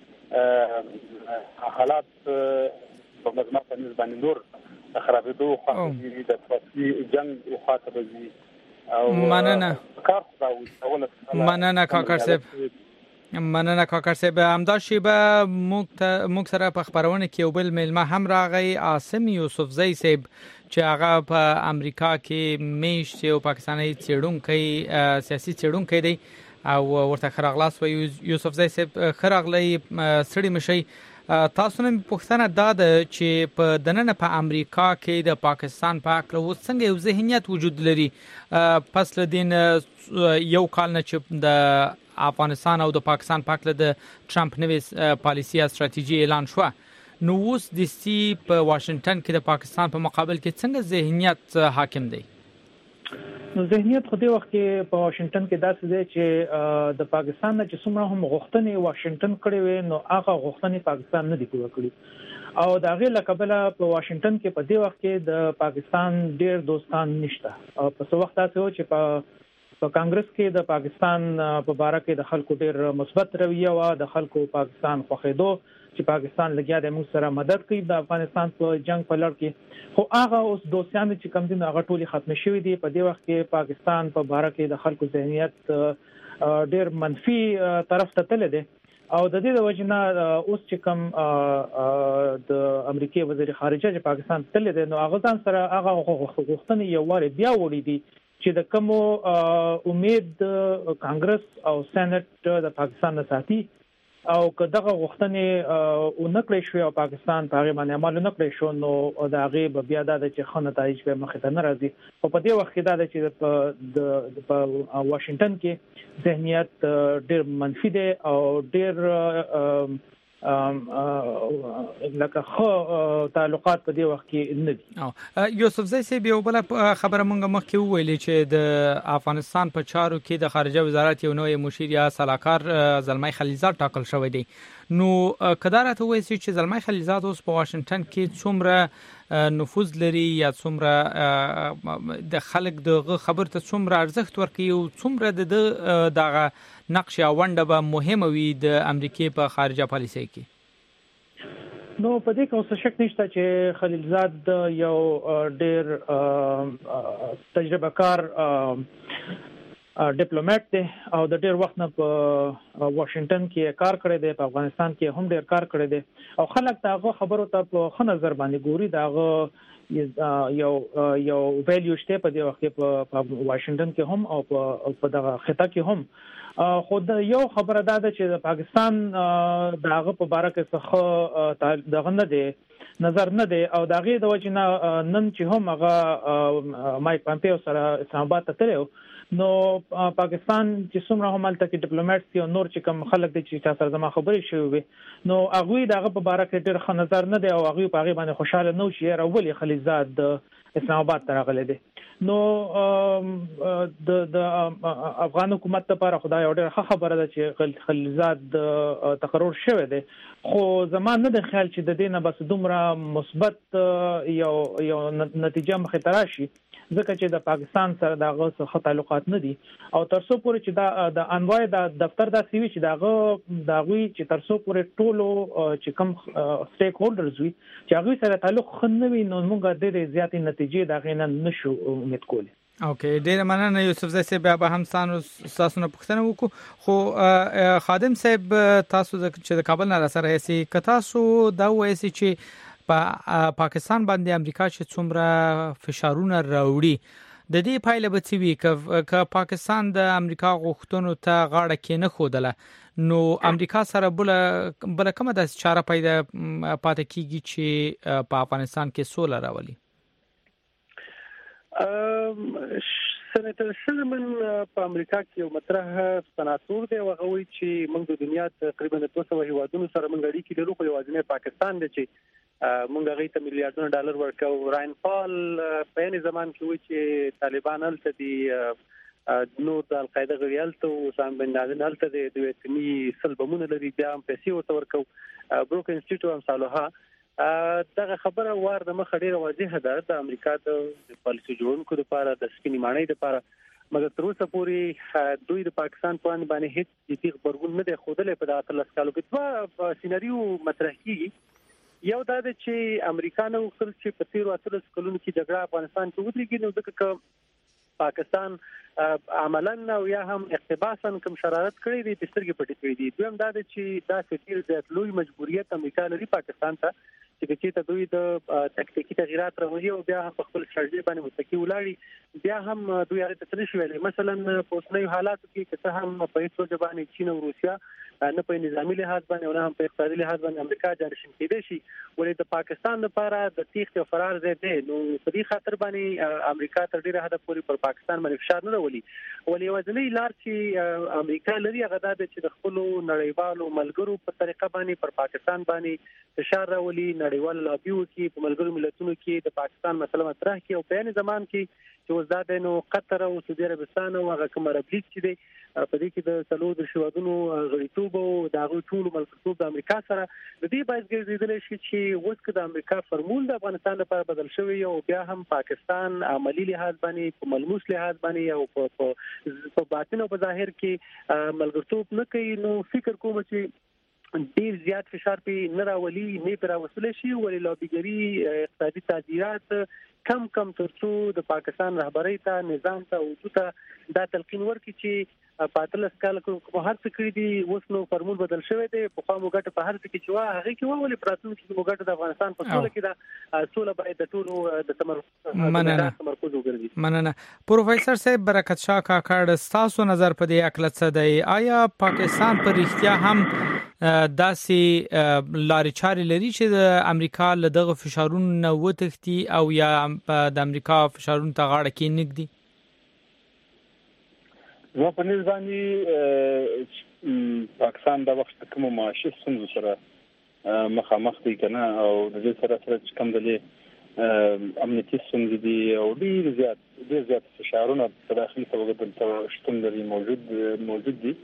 حالات په مجموعه په نسبت باندې نور خرابېدو خو د فاصلي جنگ او خاطرې او مننه کاکړ صاحب. مننه کاکړ صاحب. همدا شیبه موږ سره په خبرونه کې یو بل میلمه هم راغی، عاصم یوسفزی صاحب چې هغه په امریکا کې میشت او پاکستاني څېړونکی سیاسي څېړونکی دی او ورته خراغلاس و یوسفزی صاحب خراغلی سړی مشي. تاسو نن پوښتنه دا ده چې په دننه په امریکا کې د پاکستان په اړه اوس څنګه یو ذهنیت وجود لري پس له دین یو کال نه چې د افغانستان او د پاکستان په اړه د ټرمپ نوې پالیسي او ستراتیژي اعلان شو. نو اوس د سی په واشنگټن کې د پاکستان په مقابل کې څنګه ذهنیت حاکم دی؟ نو ذهنیت خو دې وخت کې په واشنگټن کې داسې دی چې د پاکستان نه چې څومره هم غوښتنې واشنگټن کړې وي نو هغه غوښتنې پاکستان نه دی پوره کړې او دا غیر لکبله په واشنگټن کې په دې وخت کې د پاکستان ډېر دوستان نشته او په څو وخت تاسو چې په کانګرس کې د پاکستان په باره کې د خلکو ډېر مثبت رویه و، د خلکو پاکستان خوښېدو چې پاکستان لګیا د موږ سره مدد کوي د افغانستان په جنگ په لړ کې، خو هغه اوس دوستان چې کم دي هغه ټولي ختم شوي دي. په دې وخت کې پاکستان په باره کې د خلکو ذهنیت ډېر منفي طرف ته تللی دی او د دې د وجه نه اوس چې کم د امریکای وزیر خارجه چې پاکستان تللی دی نو هغه ځان سره هغه غوښتنې یو واره بیا وړي دي چې د کوم امید کانګرس او سېنات د پاکستان نه ساتي او که دغه غوښتنې ونکړې شو او پاکستان په هغه باندې عمل نکړي شو نو د هغه بیا د چې خنه نتایج به مخ ته نه راځي. او په دې وخت کې دا چې په واشنگټن کې ذهنیت ډېر منفي دی او ډېر لکه خو تعلقات په دې وخت کې نه دي. یوسفزی صاحب یو بل خبره مونږ مخکې وویلې چې د افغانستان په چارو کې د خارجه وزارت یو نوې مشیر یا صلاحکار زلمای خلیلزاد ټاکل شوی دی. نو کدارته وایي چې زلمای خلیلزاد اوس په واشنگټن کې څومره نفوذ لري یا څومره د خلک د خبر ته څومره ارزښت ورکوي او څومره دغه نقش یا ونډه به مهمه وي د امریکای په خارجه پالیسي کې؟ نو په دې کې اوس شک نشته چې خلیلزاد یو ډېر تجربه کار ډیپلوماټ دی او د ډېر وخت نه په واشنگټن کې کار کړی دی، په افغانستان کې هم ډېر کار کړی دی او خلک دغه خبرو ته په ښه نظر باندې ګوري. دغه یو ویلیو شته په دې وخت کې په واشنگټن کې هم او په دغه خطه کې هم. خو د یو خبره دا ده چې د پاکستان دغه په باره کې څه دغه نه دی نظر نه دی او دغه د وجه نه نن چې هم هغه مایک پامپیو سره اسلام آباد ته تللی نو پاکستان چې څومره هم هلته کې ډیپلوماټ دي او نور چې کوم خلک دي چې تاسو زما خبرې شوې وي نو هغوی دغه په باره کې ډېر ښه نظر نه دی او هغوی په هغې باندې خوشحاله نه و چې یاره ولې خلیلزاد د اسلام آباد ته راغلی دی. نو د افغان حکومت لپاره خدای یو ډېر ښه خبره ده چې خلیلزاد تقرر شوی دی، خو زما نه د خیال چې د دې نه بس دومره مثبت یو نتیجه مخې ته راشي ځکه چې د پاکستان سره دغه څه تعلقات نه دي او تر څو پورې چې د انوای د دفتر د سیوی چې دغه چې تر څو پورې ټولو چې کوم سټیک هولډرز وي چې هغه سره تعلق خنوي نو موږ د دې زیاتې نتیجې دغه نه نشو امید کولی. اوکې، ډیر مننه یوسفزی صاحب. به هم تاسو نه پوښتنه وکړو خو خادم صاحب تاسو چې د کابل نه سره یې که تاسو دا وایي چې په پاکستان باندې امریکا چې څومره فشارونه راوړي د دې پایله به څه وي که پاکستان د امریکا غوښتنو ته غاړه کې نه ښودله نو امریکا سره بله کومه داسې چاره پیدا پاتې کیږي چې په افغانستان کې سوله راولي؟ سېنیټر سلمن په امریکا کې یو مطرح سناتور دی او هغه وایي چې موږ د دنیا تقریبا 200 هیوادونو سره موږ اړیکې لرو خو یوازینی پاکستان دی چې موږ هغه ته میلیارډونه ډالر ورکوو. راین پال په یې زمان کې وایي چې طالبان هلته دي، نور د القاعده غړي هلته او اسامه بن لادن هلته دي، د اتمی سلبمونه لري بیا هم پیسې ورته ورکوو. بروک انسټیټیوټ هم صالحه دغه خبره وار د مخ ډیره واضحه ده د امریکا د پالیسي جوړونکو لپاره د سپینې ماڼۍ لپاره، مګر تر اوسه پورې دوی د پاکستان په اړه باندې هیڅ جدي خبرګون نه دی ښودلی. په دغه 13 کالو کې دوه سیناریو مطرح کیږي. یو دا ده چې امریکا نه وغوښتل چې په 13 کلونو کې جګړه افغانستان کې ودرېږي نو ځکه پاکستان عملاً او یا هم اقتباساً کوم شرارت کړی دي سترګې پټې کړې دي. دویم دا دی چې دا ډېر زیات لوی مجبوریت امریکا لري پاکستان ته چې ته دوی د تکتیکي تغیرات راوړي او بیا په خپل ستراتیژي باندې متکی ولاړي بیا هم دوی هغه ته نشي ویلي. مثلا په اوسنیو حالاتو کې که څه هم په هیڅ وجه باندې چین او روسیا نه په نظامی لحاظ باندې او نه هم په اقتصادي لحاظ باندې امریکا جانشین کېدای شي ولې د پاکستان لپاره د تیښتې او فرار ځای دی. نو په دې خاطر باندې امریکا تر ډیره حده پورې پر پاکستان باندې فشار نه راولي. ولې یوازینی لار چې امریکا لري هغه دا چې د خپل نړیوالو ملګرو په طریقه باندې پر پاکستان باندې فشار راولي، نړیوال لابي وکړي، په ملګرو ملتونو کې د پاکستان مسله مطرح کړي او په یعنی زمان کې چې اوس دا د نو قطر او سعودي عربستان او هغه کوم عرب لیگ چې دی په دې کې د څلور شوادونو غړیتوب او د هغه ټول ملګرتوب د امریکا سره د دې باعث ګرځیدل شي چې اوس کې د امریکا فرمول د افغانستان لپاره بدل شوی او بیا هم پاکستان عملی لحاظ باندې په ملموس لحاظ باندې او په باطن او په ظاهر کې ملګرتوب نه کوي. نو فکر کوم چې ډیر زیات فشار په نه راولي نه پر وسیله شي ولې لابیګری اقتصادي تعزیرات کم ترڅو د پاکستان رهبری ته نظام ته او ته دا تلقین ورکړي چې پاتل اسکال کوم هر څه کړی دي اوس نو فرمول بدل شوی دی. په خامو ګټه په هر څه کې چې هغه کې ولې پراتون کې مو ګټه د افغانستان په ټول کې دا ټول باید د ټولو د تمرکز وګرځي. مننه. پروفیسور صاحب برکت شاه کاکړ تاسو نظر په دې اکلت څه دی؟ آیا پاکستان پر اړتیا هم داسې لارې چارې لري چې د امریکا له دغه فشارونو نه وتښتي او یا د امریکا فشارونو ته غاړه کې نږدي؟ زما په نظر باندې پاکستان د وخت کوم معاشي ستونزو سره مخامخ دي کنه او د دې سره چې کوم د امنیتي ستونزې دي او ډیر زیات فشارونه په داخلي توګه د شتون لري موجود دي.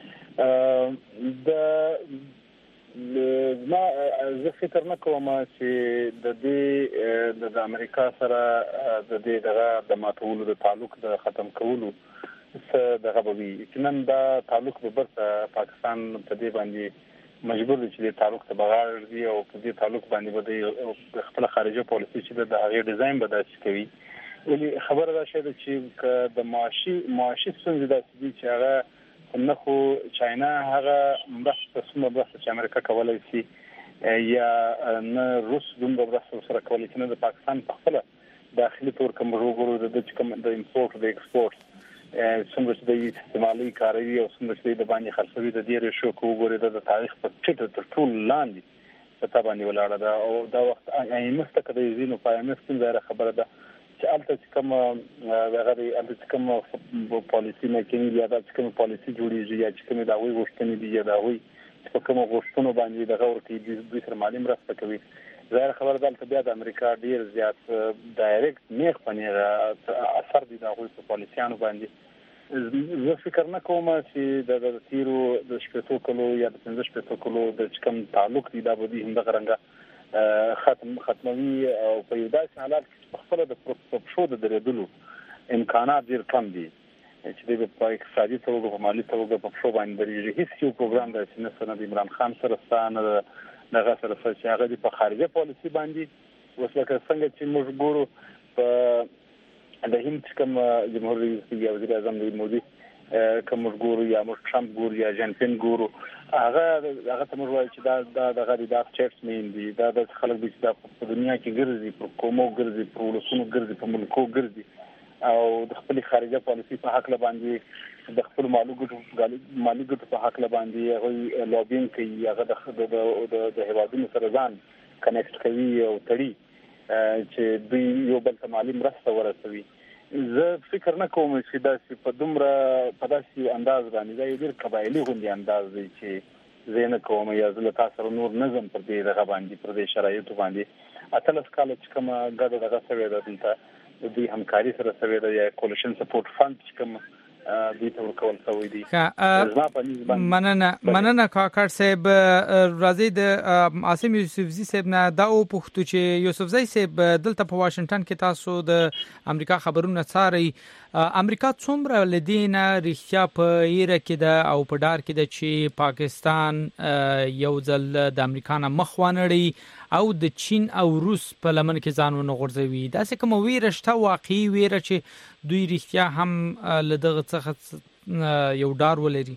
زه فکر نه کوم چې د دې د امریکا سره د دې د ماتولو د تعلق د ختم کولو څه دغه به وي. نن دا تعلق به برته پاکستان په دې باندې مجبور دي چې د تعلق ته بغیر دي او په دې تعلق باندې به خپل خارجه پالیسي چې د هغه ډیزاین به داسې کوي. ولې خبره دا شوه چې د معاشي ستونزې داسې دي چې هغه نه خو چاینا هغه مرسته چې امریکا کولای شي یا نه روس دومره مرسته سره کولای شي نه د پاکستان په خپل داخلي تور کوم وګورو د کوم د امپورټ د ایکسپورټ څومره چې د استعمالي کاروي او څومره چې د باندې خرڅوي د ډیر شو کوګوري د تاریخ په ټیټه تر ټول لاندې په تابع باندې ولاړه ده او دا وخت ایمس ته کده زینو پایمس څنګه خبره ده چې البته کوم هغه البته کوم پالیسی میکینګ یا د کوم پالیسی جوړیږي یا چې کوم دا وی وشتنی دی یا دا وی په کوم غوښتنو باندې د غور کې د سر مالی مرسته کوي. ظاهر خبر ده چې بیا د امریکا ډیر زیات ډایرکټ نیغ پنیغه اثر دي د غوي په پالیسیانو باندې. زه فکر نه کوم چې د تیرو د شپږو کلو یا د 15 کلو د کوم تعلق دی دا به هم د غرنګه ختموي او په یو داسې حالت کې خپل د پروپشو د درېدلو امکانات ډیر کم دي چې د اقتصادي توګه په مالی توګه په پښو باندې درېږي. هیڅ یو پروګرام د سینه د عمران خان سره ستانه دغه سره چې هغه په خارجه پالیسي باندې وسلکه څنګه چې موږ ګورو په د هند کوم جمهور رئیس یا وزیر اعظم دی مودي کوم موږ ګورو یا موږ ټرمپ ګورو یا جنپین ګورو هغه ته موږ وایي چې دا دغه د چیرمن دی دا د خلک چې په دنیا کې ګرځي په کومو ګرځي په ولسونو ګرځي په ملکو ګرځي او د خپل خارجه پالیسي په حق باندې د خپل مالي ګټو په حق باندې هغه لوبینګ کوي هغه د هیوادونو سره ځان کنیکټ کوي او تړي چې دوی یو بل ته مالی مرسته ورسوي. زه فکر نه کوم چې دا په دومره په داسې انداز باندې دا یو ډېر قبایلي غوندي انداز دی چې زه نه کوم یا زه له تاسو سره نور نظم پر دې دغه باندې پر دې شرایطو باندې اتلس کال چې کوم ګډه دغه سوي ده دلته دوی همکاري سره سوي ده یا کولیشن سپورټ فند چې کوم دوی ته ورکول شوی دی. مننه کاکړ صاحب. راځي د عاصم یوسفزي صاحب نه دا او پوښتنه چې یوسفزي صاحب دلته په واشنگټن کې تاسو د امریکا خبرونه څاري. امریکا څومره لدینه رښتیا په ایره کې ده او په ډار کې ده چې پاکستان یو ځل د امریکا نه مخ وانړي او د چین او روس په لمن کې ځان ونه غورځوي؟ دا څه کوم ویره شته واقعي ویره چې دوی رښتیا هم لدغه څخه یو ډار ولري؟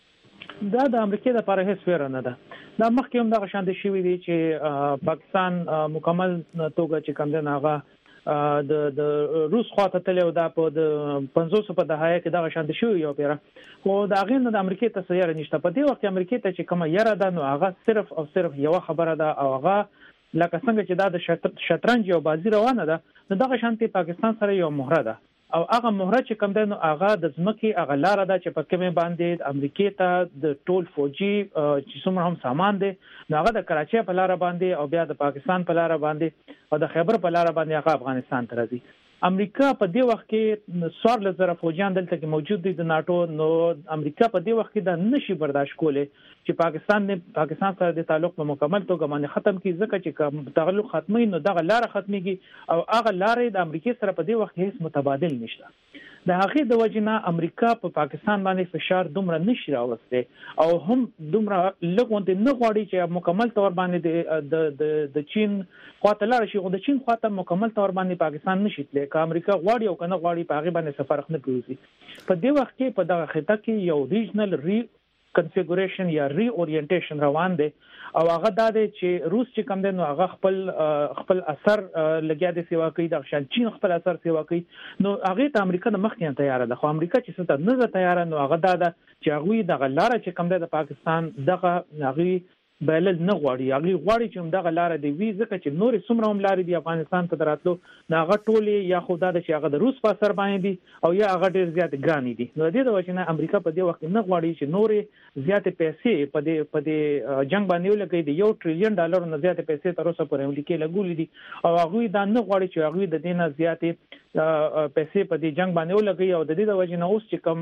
دا د امریکا د لپاره هیڅ ویره نه ده. دا مخکې هم دغه شان شوي دي چې پاکستان مکمل توګه چې کوم دی هغه د روس خواته تللی دا په د 500 په دهه کې دغه شان شوي یو پیره خو دا غین د امریکا ته سیاره نشته. په دې وخت امریکا ته چې کومه یره ده نو هغه صرف او صرف یو خبره ده او هغه لکه څنګه چې دا د شطرنج یو بازی روانه ده نو دغه شانتي پاکستان سره یو مهره ده او هغه مهره چې کوم دی نو هغه د ځمکې هغه لار ده چې په کومه باندې امریکا ته د ټول فوجي چې څومره هم سامان دی نو هغه د کراچۍ په لار باندې او بیا د پاکستان په لار باندې او د خیبر په لار باندې هغه افغانستان ته راځي. امریکا په دې وخت کې 14,000 فوجیان دلته کې موجود دي د ناتو نو امریکا په دې وخت کې دا نشي برداشت کولی چې پاکستان سره د تعلق په مکمل توګه باندې ختم کړي ځکه چې تعلق ختمي نو دغه لار ختميږي او هغه لارې د امریکا سره په دې وخت هیڅ متبادل نشته. د هغه د وجنه امریکا په پاکستان باندې فشار دومره نشي راوسته او هم دومره لګوند نه غواړي چې مکمل تور باندې د چین خواته لاړ شي او د چین خواته مکمل تور باندې پاکستان نشي تللی که امریکا غواړي او کنه غواړي په هغه باندې سفر نه کوي. په دې وخت کې په دغه خطه کې یو ریجنل کنفیګوریشن یا ری اورینټیشن روان دی او هغه دا دی چې روس چې کوم دی نو هغه خپل اثر لګیا دی سیوا کوي د شان چین خپل اثر سیوا کوي نو هغه ته امریکا د مخکې تیار ده خو امریکا چې څه نه تیار نو هغه دا ده چې هغه د غلاره چې کوم دی د پاکستان دغه هغه بلل نه غواړي هغه غواړي چې دغه لار دی وی ځکه چې نور څومره هم لارې دی افغانستان ته دراتلو هغه ټولې یا خدا د چې هغه د روس په اثر باندې دي او یا هغه ډیر زیات ګران دي. نو د دې د وجه نه امریکا په دې وخت نه غواړي چې نور زیات پیسې په دې جنگ باندې ولګي دی $1 ټریلیون نه زیات پیسې تر اوسه پورې امریکا لګولې دي او هغه دا نه غواړي چې هغه د دینه زیات پیسې په دې جنگ باندې ولګي او د دې د وجه نه اوس چې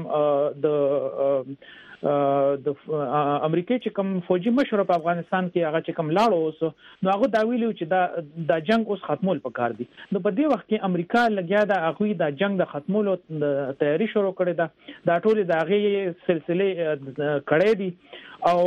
کوم د امریکا چې کوم فوجي مشر په افغانستان کې هغه چې کوم لاړ اوس نو هغه دا ویلو چې دا جنگ اوس ختمول پکار دي. نو په دې وخت کې امریکا لګیا دا هغه دا جنگ د ختمولو تیاری شروع کړې ده دا ټول د هغه سلسله کړې دي او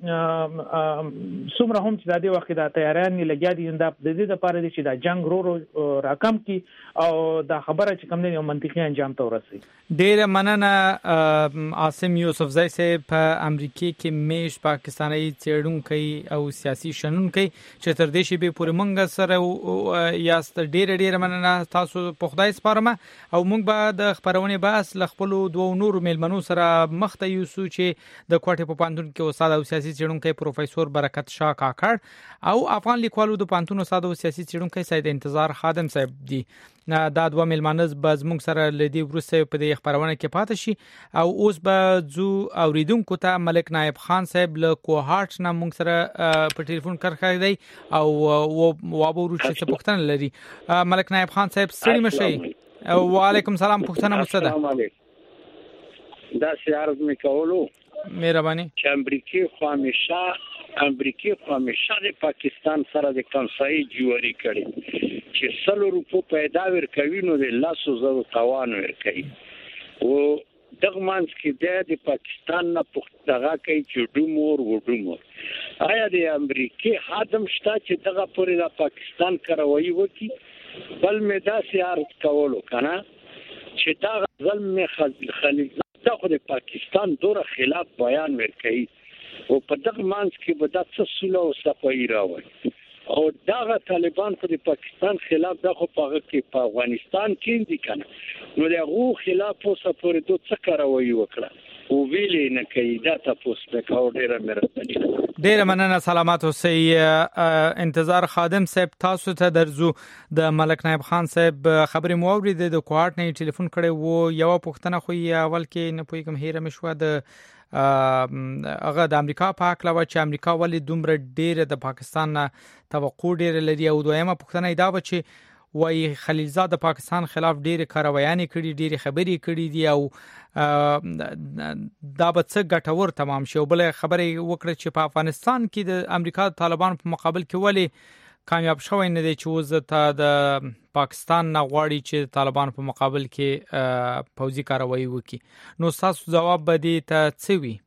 څومره هم چې د دې وخت د تیاران لګیا دي د دې لپاره چې دا جنگ رو راکم کی او دا خبره چې کوم نه منطقي انجام ته ورسي. ډېر مننه عاصم یوسفزئی په امریکا کې میش پاکستاني چېړونکي او سیاسي شنونکي چې تر دې شي به پورې مونږ سره یاست. ډېر مننه تاسو په خدای سپارم او مونږ به د خبرونه بحث ل خپل دوه نور میلمنو سره مخته یوسو چې د کوټه په پانتون کې استاد او سیاسي چېړونکي پروفیسور برکت شاه کاکړ او افغان لیکوالو د پانتون استاد او سیاسي چېړونکي سید انتظار خادم صاحب دي. دا دوه میلمانه باز مونږ سره لدی ورسته په دې خبرونه کې پاتې شي او اوس به زو اوریدونکو ته ملک نائب خان صاحب له کوهارت نه مونږ سره په ټلیفون کرخای دی او وابورو چې پښتنه لري. ملک نائب خان صاحب ستړي مشي. وعلیکم سلام پښتنه مستده دا سیارت می کولو مهرباني چې امریکای خو همیشه د پاکستان سره د کنسای جوړی کړي چې $100 پیدا ورکوي نو د 100,000 توان ورکوي او دغه مانس کې د پاکستان نه پختګه کوي چې ډومور آیا د امریکای خادم شته چې دغه پورې د پاکستان کاروایی وکي بل مې دا سیارت کولو کنه چې دا ظلم خلیل دا خو د پاکستان دوره خلاف بیان ورکوي او په دغه مانس کې به د څه او صفایي راوړي او دا طالبان په پاکستان خلاف دغه په افغانستان کې دي کنه نو دغه خلاف اوس پورې دوه څه کاروي وکړه او ویلې نه کوي دا تاسو ته کاو ډیره مهرباني. ډیره مننه سلامات اوسئ. انتظار خادم صاحب تاسو ته درځو د ملک نائب خان صاحب خبرې مو اورید د کوارت نه ټلیفون کړي وو یو پښتنه خو اول کې نه پوي کوم هیره مشوه د هغه د امریکا په حق لوا چې امریکا ولې دومره ډیره د پاکستان نه توقع ډیره لري او دویمه پښتنه دا و چې وای خلیلزاد د پاکستان خلاف ډیره کاروایانې کړي ډیره خبرې کړي دي او دا به څه ګټور تمام شي. بل خبرې وکړه چې په افغانستان کې د امریکا طالبان په مقابل کې ولې کامیاب شوی نه دی چې وزته د پاکستان نه غواړي چې طالبان په مقابل کې پوځي کاروایی وکړي. نو تاسو جواب بده ته څه وی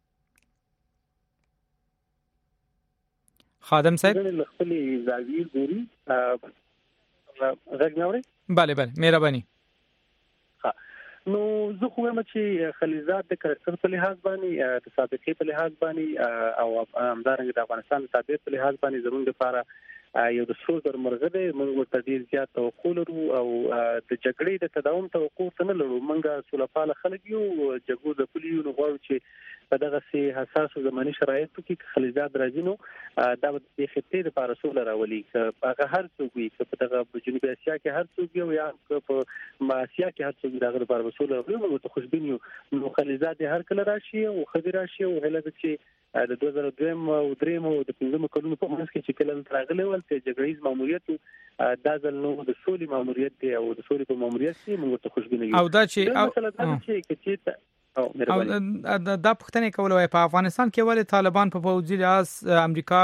خادم صاحب؟ خپل زاویه ګوري راګناوري. بله مهرباني. نو زه خو وایم چې خلیزات د کرکټر په لحاظ باندې د سابقې په لحاظ باندې او همدارنګه د افغانستان د تابعیت په لحاظ باندې زموږ لپاره یو د سرو زر مرغه دی. موږ ورته ډیر زیات توقع لرو او د جګړې د تداوم توقع نه لرو. موږ سولهپاله خلک یو، جګړو د پولیو نو غواړو چې په دغه سي حساس زماني شرایطو کې خلیزات راځي نو دا د خطې لپاره سوله راولي. هغه هر څوک وي، په دغه جنوبي اسیا کې هر څوک وي یا په اسیا کې هر څوک دغه لپاره سوله راولي. موږ ته خوشبین یو. نو خلیزات هر کله راشي او خبر راشي او هله چې د 2002 او 3 او د 15 کلونو په منځ کې چې کله راغلی ول چې جګړیز ماموریت دا ځل نو د سولې ماموریت دی او د سولې په ماموریت کې موږ ته خوشبینه یو. او دا چې او دا پښتنه کول وای په افغانستان کې ولې طالبان په پوځي لحاظ امریکا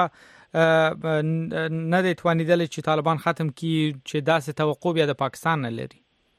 نه د توانیدل چې طالبان ختم کی چې داسې توقع بیا د پاکستان نه لري؟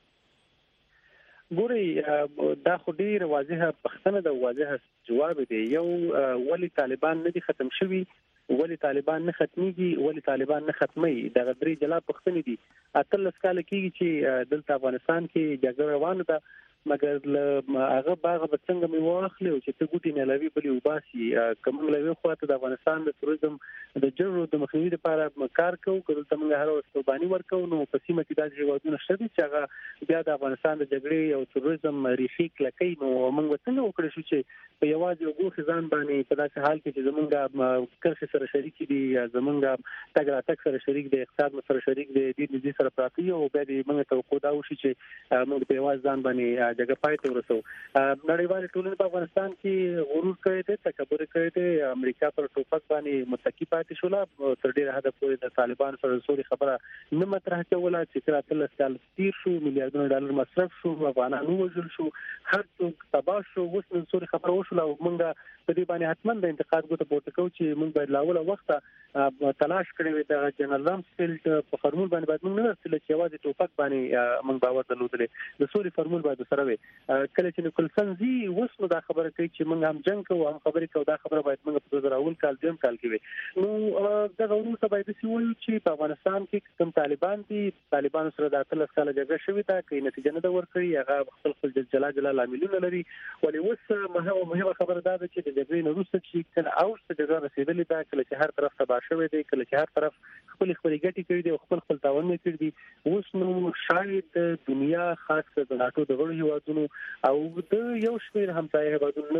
ګوري دا خو ډیر واضحه پښتنه د واضحه جواب دی. یو ولی طالبان نه دي ختم شوي، ولی طالبان نه ختميږي، ولی طالبان نه ختمي. دا غدري جلا پښتنه دي. اتل سکاله کېږي چې دلته افغانستان کې جګړه روانه ده، مګر هغه باغ به څنګه می واخلي او چې ته ګوتې نه لوي بلی وباسي. کوم لوي خواته د افغانستان د توریزم د جرو د مخنیوي لپاره کار کوو، کله موږ هر وخت قرباني ورکو. نو په سیمه کې د هیوادونو شته چې هغه بیا د افغانستان د جګړې او توریزم ریښې کلکې. نو موږ څنګه وکړو چې په یوازې یو خزان باندې په داسې حال کې چې زمونږ کرخ سره شریک دي، زمونږ تګ راتګ سره شریک دي، اقتصاد سره شریک دي، د دې سره پراتی او بیا د موږ توقع دا وشي چې موږ په یوازې ځان باندې جګړه پای ته ورسو. نړیوال ټولنه په افغانستان کې غرور کړی دی، تکبر کړی دی. امریکا پر ټوپک باندې متکی پاتې شو. تر ډیره حد پورې د طالبان سره سوري خبره نه مطرح کوله چې کله تل سال تیر شو، میلیارډونه ډالر مصرف شو، افغانانو وژل شو، هر څوک تباہ شو. اوس نن سوري خبره وشو او موږ په دې باندې حتمان د انتقاد ګوته پورته کوو چې موږ باید لاول وخت تلاش کړی وي د جنرال رامسفیلد په فرمول باندې باید موږ نه ورسېل چې یوازې ټوپک باندې موږ باور درلودلې. د سوري فرمول باید سره وي. کله چې نکلسن زی وسنو دا خبره کوي چې موږ هم جنگ کوو، هم خبرې کوو، دا خبره باید موږ په 2001 کال دیم کال کې وي. نو دا غوړو ته باید سی وایو چې په افغانستان کې کوم طالبان دي، طالبان سره د اتل سال جګړه شوې ده، کې نتیجه نه ورکړي، هغه خپل جلا لاملونه لري. ولې وس مهمه خبره ده چې د جګړې نه وروسته چې کله او څه جګړه رسیدلې ده، کله چې هر طرف تباہ شوی دی، کله چې هر طرف خپل ګټې کړې دي او خپل تاوان کړی دي. اوس نو شاید د دنیا خاص کر د ناتو د غړو هیوادونو او د یو شمېر همسایه هیوادونو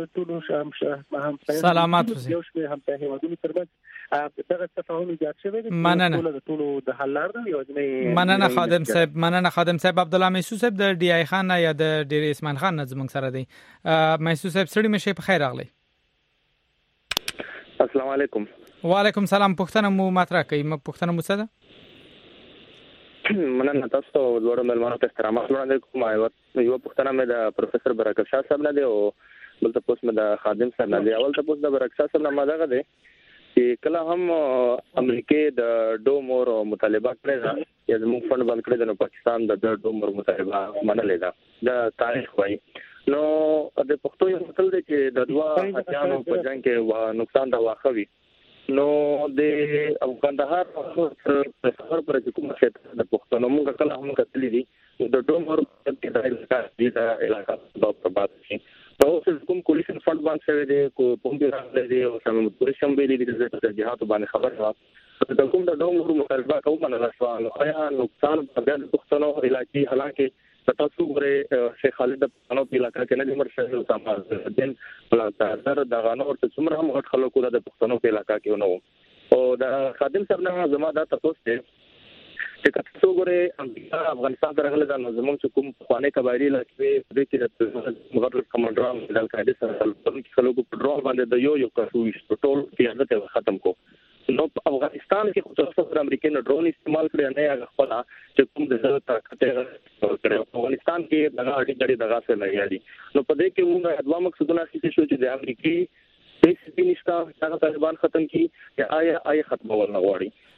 ټول سلامات یو شمېر همسایه هیوادونو ترمنځ دغه تفاهم ایجاد شوی دی. ټول د حل لار دی. مننه خادم صاحب عبدالله محسوس صاحب د ډي آی خان یا د ډیر اسمان خان زموږ سره دی. محسوس صاحب سړی مشه په خیر راغلی. السلام علیکم. وعلیکم السلام. پښتنه مو مطرح کوي. پښتنه مو څه ده؟ مننه تاسو ته ورته ملمنو ته احترامات وړاندې کوم. یو پښتنه مې د پروفیسور برکت شاه صاحب نه دی او بل ته پوس مې د خادم صاحب نه دی. اول ته پوس د برکت شاه صاحب نه ماده دی چې کله هم امریکای د ډومور مطالبه کړې ده یا زموږ فند بند کړی د پاکستان د ډومور مطالبه منلې ده د تاریخ وایي. نو د پښتو یو متل دی چې د دوا اجانو په جنگ کې نقصان دا واخوي. نو د افغاندهار په سفر پر کوم څه د پښتنو موږ کله هم کتلې دي د ډومور کې د علاقې د پرباد شي. نو کوم کولیشن فند باندې شوی دی کو کوم دی راغلی دی او سم پولیسم ویلي دي چې د جهاد باندې خبر راو د کوم د ډومور مطالبه کوم نه راشو. نو آیا نقصان په د پښتنو علاقې حالانکه تاسو غره شیخ خالد د پښتنو په علاقې کې نه مرشد او سامان دین بلاتر د غانو ورته څومره هم غټ خلکو د پښتنو په علاقې کې نو او د خادم صاحب نه زما دا تاسو ته چې تاسو غره افغانستان درغله د نظام کوم خوانه قبایلی لکه د کې مغرب کمانډران د القاعده سره د خلکو په ډرون باندې د یو کسو ټول قیادت ختم کو. نو افغانستان کې خصوصا امریکای نه ډرون استعمال کړي نه هغه خپل چې کوم د طاقت کړي. افغانستان کې دغه اړتیا دغه څه نه یادي. نو په دې کې موږ دوه مقصدونه چې شو چې د امریکای هیڅ نشته هغه طالبان ختم کی یا آیا ختمول نه غواړي.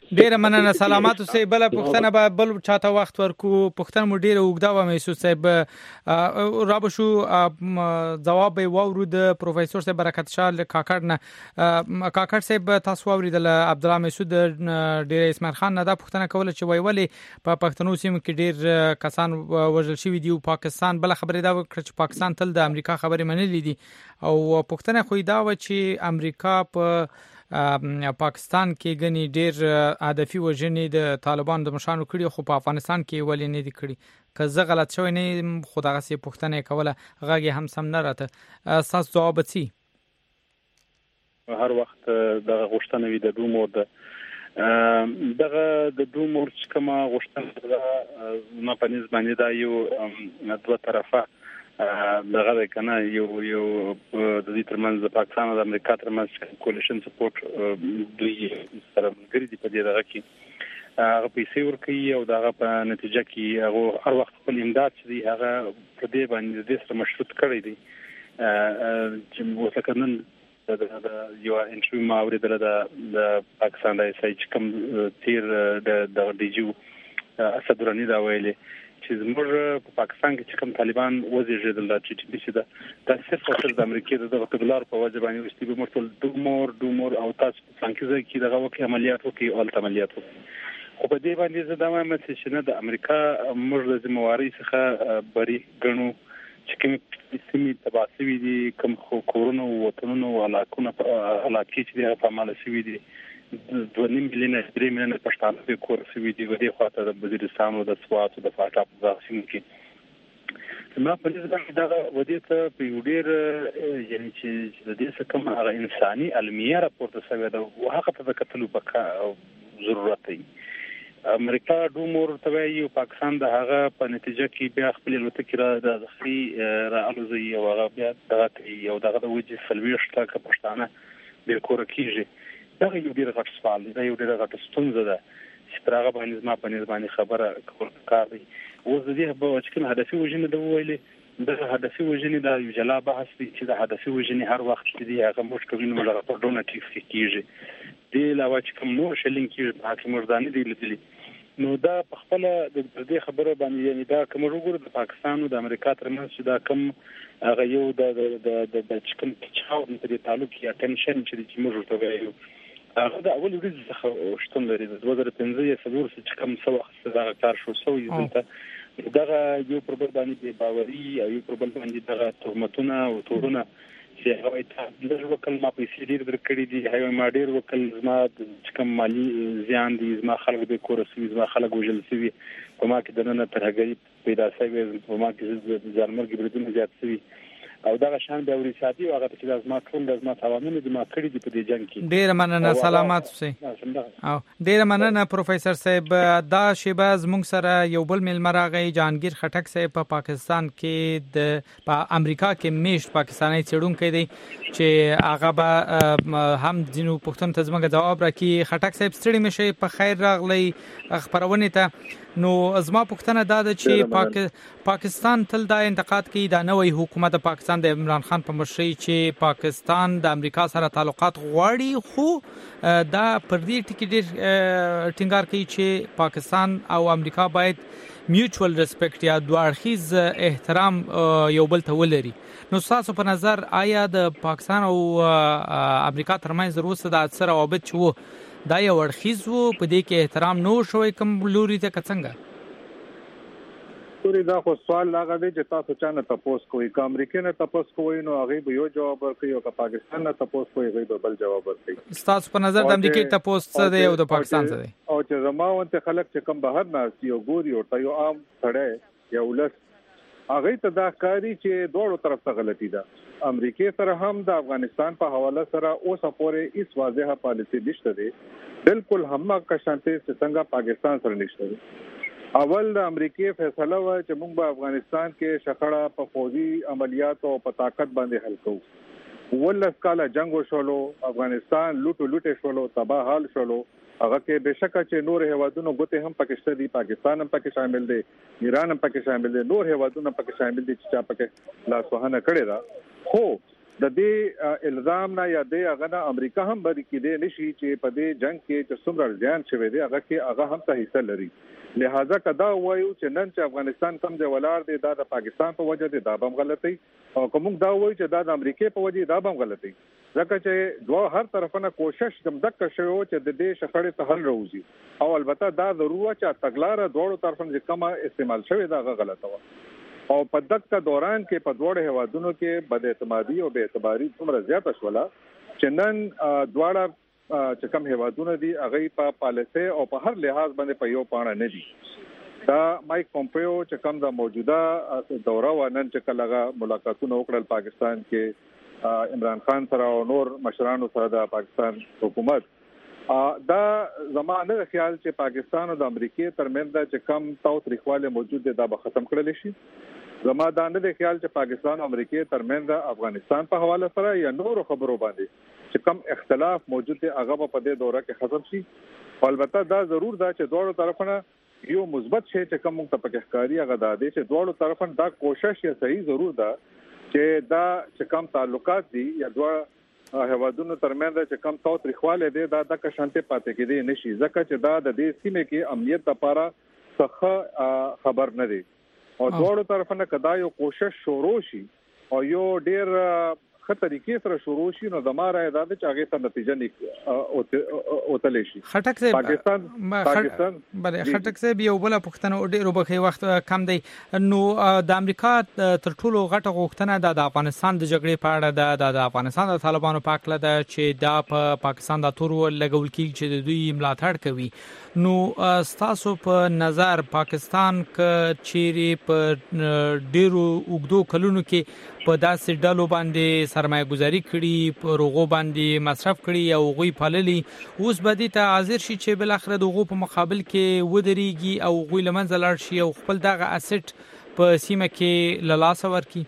ډیره مننه سلامات اوسئ. بل پښتنه به بل چاته وخت ورکو. پښتنه مو ډیره اوږده و محسوس صاحب را بشو جواب وورو د پروفیسور صاحب برکت شاه کاکړ نه. کاکړ صاحب تاسو اوریدل عبد الله مسعود ډیره اسماعیل خان نه دا پښتنه کوله چې ویولې په پښتنو سیمو کې ډیر کسان وژل شوی دی او پاکستان بل خبره دا وکړه چې پاکستان تل د امریکا خبره منلې دي او پښتنه خو دا و چې امریکا په پاکستان کې غني ډیر هدفي وژنې د طالبان د مشانو کړي خو په افغانستان کې ولې نه دي کړي. که زه غلط شوی نه خو دغه سي پښتنه کوله غږی هم سم نه راته. تاسو جواب چی هر وخت دغه غوښتنه وي د دومور دغه د دومور چې کومه غوښتنه ده ما په نسبت دا یو دوه طرفه دغه کنه یو د دې ترمنځ د پاکستان او د امریکا ترمنځ کولیشن سپورټ دوی سره مګری دي په دې دغه کې هغه پیسې ورکوي او دغه په نتیجه کې هغه هر وخت خپل امداد چې هغه په دې باندې د سره مشروط کړی دی چې وڅ نن د یو انټرویو ما اوریدل د پاکستان د سای چې کوم تیر د ډیجو اسدورانی دا ویلي چې زموږ په پاکستان کې چې کوم طالبان وزیږیدل چې د صرف د امریکا دغه تګلار په وجه باندې وستي به مرتل دومور او تاسو څنګه کې دغه وکي عملیات وکي او عملیات وکي خو په دې باندې زه دا وایم چې نه د امریکا موږ د ذمہواری څخه بری ګڼو چې کوم سیمې تباسوي دي کوم کورونو وطنونو علاقونه علاقې چې په عمل شوي دي 2 مليون 3 مليون پښتانه په کور سوي دي ودی خاطر د وزیرستان او د سوات او د فاټا په ځاسم کې ما په دې ځکه دا ودی ته په وډیر یعنی چې د دې څخه کوم هغه انساني علمي راپورته شوی دا هغه په کتلو بکا ضرورت دی. امریکا دومور توی او پاکستان د هغه په نتیجه کې بیا خپل الوتکې را د ځخري را الوزي او هغه بیا دغه یو دغه د وجه سلويشته ک پښتانه د کور کېږي دا یو ډیر غټ سوال دی یو ډیر غټ ستونزه ده چې ترغه باندې ما په نسبت خبره کول کار دی. اوس د دې په وجه کې هدفي وژنه د ویلې د هدفي وژنې د یو جلا بحث دی چې د هدفي وژنې هر وخت دی هغه مشکل نه لري په ډونه ټیکس کېږي دی لا چې کوم نور شلین کېږي حاکم مرداني دی لیدلی نو دا په خپل د دې خبره باندې یعنی دا کوم وګور د پاکستان او د امریکا ترمنځ چې دا کوم هغه یو د چکن چاو د دې تعلق یا ټنشن چې موږ ته وایو هغه د اول ورځ څخه شتون لري د 2015 یا فبرور چې کوم څه وخت دا کار شو سوې دلته دغه یو پربل باندې باوري او یو پربل باندې دغه تهمتونه او تورونه چې هغه ته د وکل ما پیسې ډیر درکړي دي هغه ما ډیر وکل زما کوم مالی زیان دي زما خلک به کورسوي زما خلک وجل سوي په ما کې دنه تر هغه پیدا شوی په ما کې ځانمرګ بریدونه زیات سوي او دا شان د اوريساتي او هغه چې لازم ټول لازم تعاونونه د ما کړی دی په دې جنگ کې. ډیر مننه سلامات اوسئ. او ډیر مننه پروفیسور صاحب. دا شیباز مونږ سره یو بل ملمر راغی جهانگیر خټک صاحب په پاکستان کې په امریکا کې میشت پاکستاني چړونکو دی چې هغه به هم دینو پښتون ته زموږ جواب راکړي. خټک صاحب ستړي مشه په خیر راغلی خبرونه ته. نو ازما پښتنه دا ده چې پاکستان تل دا انتقاد کوي دا نوې حکومت د پاکستان د عمران خان په مشرۍ چې پاکستان د امریکا سره تعلقات غواړي خو دا پر دې ټکی ډېر ټینګار کوي چې پاکستان او امریکا باید میوچوال ریسپیکټ یا دوه احترام یو بل ته ولري. نو تاسو په نظر آیا د پاکستان او امریکا ترمنځ وروسته د اثر روابط چې دا یو ورخیز وو په دې کې احترام نو شوی کوم لوري ته څنګه پوری دا خو سوال لاغه دی چې تاسو چانه تاسو کوی که امریکا نه تاسو کوی نو هغه به یو جواب ورکړي او که پاکستان نه تاسو کوی هغه به بل جواب ورکړي. تاسو په نظر د امریکا تاسو څه دی او د پاکستان څه دی او چې زماونته خلک چې کوم بهر نه یو ګوري او ته یو عام سړی یا ولس هغه ته دا کاری چې دوه طرف ته غلطی ده. امریکا سره هم د افغانستان په حواله سره اوسه پورې هیڅ واضحه پالیسی نشته دی. بالکل هم کا شانته څنګه پاکستان سره نشته دی. اول د امریکای فیصله و چې موږ په افغانستان کې شخړه په فوجي عملیات او په طاقت باندې حل کوو. ولس کاله جنگ وشولو افغانستان لوټ شولو تباہ حال شولو هغه کې بشکه چې نور هیوادونو ګوته هم پاکستان دي پاکستان هم پکې شامل دي ایران هم پکې شامل دي نور هیوادونو پکې شامل دي چې چا پکې لاس وهنه کړی دا. خو د دې الزام نه یا د هغه نه امریکا هم بری کې نشي چې په دې جنگ کې چې څومره ځان شوی دی هغه هم ته حصہ لري. لہذا کدا وایو چې نن چې افغانستان کم ځای ولار دی دا د پاکستان په وجه دی دا هم غلطي او کوم دا وایو چې دا د امریکای په وجه دا هم غلطي ځکه چې دوه هر طرفونه کوشش کوم دک شوی چې د دې شخړې ته حل راوځي او البته دا ضرورت چې تګلار دوه طرفونو کومه استعمال شوی دا غلطه و او په دغه دوران کې په دوه هوادونو کې بد اعتمادي او بے اعتباري څومره زیاته شوله چې نن دواړه چې کوم هوادونه دي هغه په پالیسي او په هر لحاظ باندې په یو پاڼه نه دي. دا مایک پومپیو چې کوم د موجوده دوره و نن چې کله ملاقاتونه وکړل پاکستان کې عمران خان سره او نور مشرانو سره د پاکستان حکومت دا زمانه خیال چې پاکستان او د امریکای ترمنځ چې کم تاوتریخواله موجود دی دا به ختم کړل شي. زما دا نه دی خیال چې پاکستان او امریکای ترمنځ افغانستان په حواله سره یا نور خبرو باندې چې کم اختلاف موجود دی هغه په دې دوره کې ختم شي. البته دا ضرور دا چې دوه طرفونه یو مثبت شی چې کوم ته پکې ښکاری هغه دا دی چې دوه طرفونه دا کوشش یې صحیح ضرور ده چې دا چې کم تعلقات دي یا دوه هوادونو ترمنځ چې کم تاوتریخواله دی دا د شانته پاتې کېدی نشي ځکه چې دا د دې سیمه کې امنیت لپاره څه خبر نه دی او دوه طرفونه کدا یو کوشش شروع شي او یو ډیر خطرې سره شروع شي نو د ماره اعداد چې هغه ته نتیجه نه اوتلی شي. خټک سے پاکستان باندې خټک سے یو بل پښتنه ډیرو بخې وخت کم دی نو د امریکا تر ټولو غټه غوښتنه د افغانستان د جګړې په اړه د افغانستان د طالبانو په اړه ده چې دا په پاکستان د تور لګول کیږي چې د دوی ملاتړ کوي. نو ستاسو په نظر پاکستان ک چيري په ډیرو وګدو کلونو کې په داسې ډلو باندې سرمایه گذاري کړي په روغو باندې مصرف کړي او غوي پاللي اوس به دې ته حاضر شي چې بل اخر دغه په مقابل کې ودرېږي او غوي لمنځه لاړ شي او خپل دغه اسټ په سیمه کې لاس ورکي.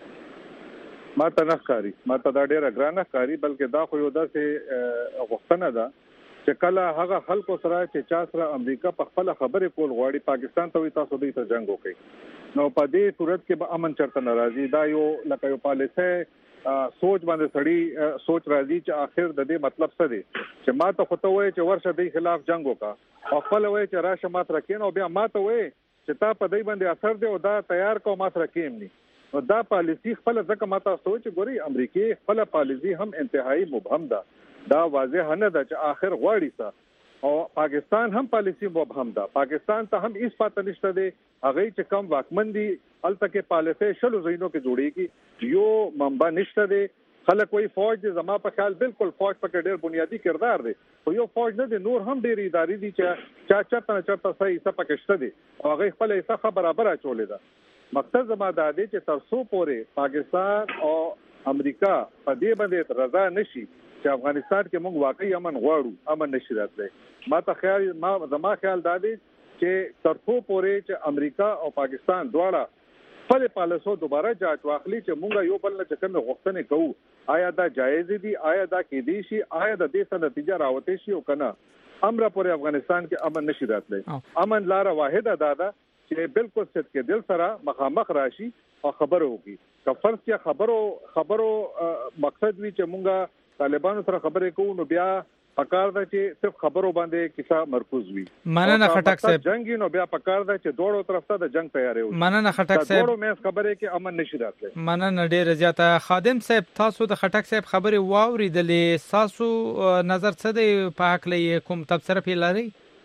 ما ته نه ښکاري ما ته دا ډیره ګرانه ښکاري بلکې دا خو یو داسې غوښتنه ده چې کله هغه خلکو سره چې چا سره امریکا په خپل خبرې کول غواړي پاکستان ته وي تاسو دوی ته جنگ وکړي نو په دې صورت کې به امن چرته ناراضي دا یو لکه یو پالیسي سوچ باندې سړی سوچ راځي چې اخر د دې مطلب څه دی چې ما ته خطه وای چې ورشه د خلاف جنگ وکړه او خپل وای چې راشه مات راکین او بیا ما ته وای چې تا په دې باندې اثر دی او دا تیار کو مات راکیم ني نو دا پالیسی خپل ځکه ما ته سوچ ګوري امریکای خپل پالیسی هم انتهایی مبهم ده دا واضح نه ده چې آخر غواړي څه او پاکستان هم پالیسی مبهم ده پاکستان ته هم هیڅ پته نشته دی هغه چې کم واکمن دي التکه پالیسی شلو زینو کې جوړیږي یو منبع نشته دی خلک وای فوج زما په خیال بالکل فوج په ډېر بنیادی کردار دی خو یو فوج نه دی نور هم ډېری ادارې دي چې چاته صحیح څه پکشته دي او هغه خپل حصہ برابر اچولې ده مقصد زما دا دی چې تر څو پورې پاکستان او امریکا په دې باندې رضا نشي چې افغانستان کې موږ واقعي امن غواړو امن نشي راتلی ما زما خیال دا دی چې تر څو پورې چې امریکا او پاکستان دواړه خپل پالیسو دوباره جاج واخلي چې موږ یو بل نه څنګه غوښتنې کوو آیا دا جایز دي آیا دا کېدی شي آیا د دې څه نتیجه راوته شي او کنه امر پورې افغانستان کې امن نشي راتلی امن لار واحده ده چې بالکل صدق دل سره مخامخ راشي او خبرو وکړي کفر چې خبرو مقصد وی چې موږ طالبانو سره خبرې کوو نو بیا پکار ده چې صرف خبرو باندې کیسه مرکز وي مننه خټک صاحب جنگي نو بیا پکار ده چې دوړو طرف ته د جنگ تیارې وي مننه خټک صاحب دوړو مې خبرې کې امن نشي راتلی مننه ډیر زیاته خادم صاحب تاسو د خټک صاحب خبرې واوریدلې تاسو نظر څه دی په حق لې کوم تبصره پیلاري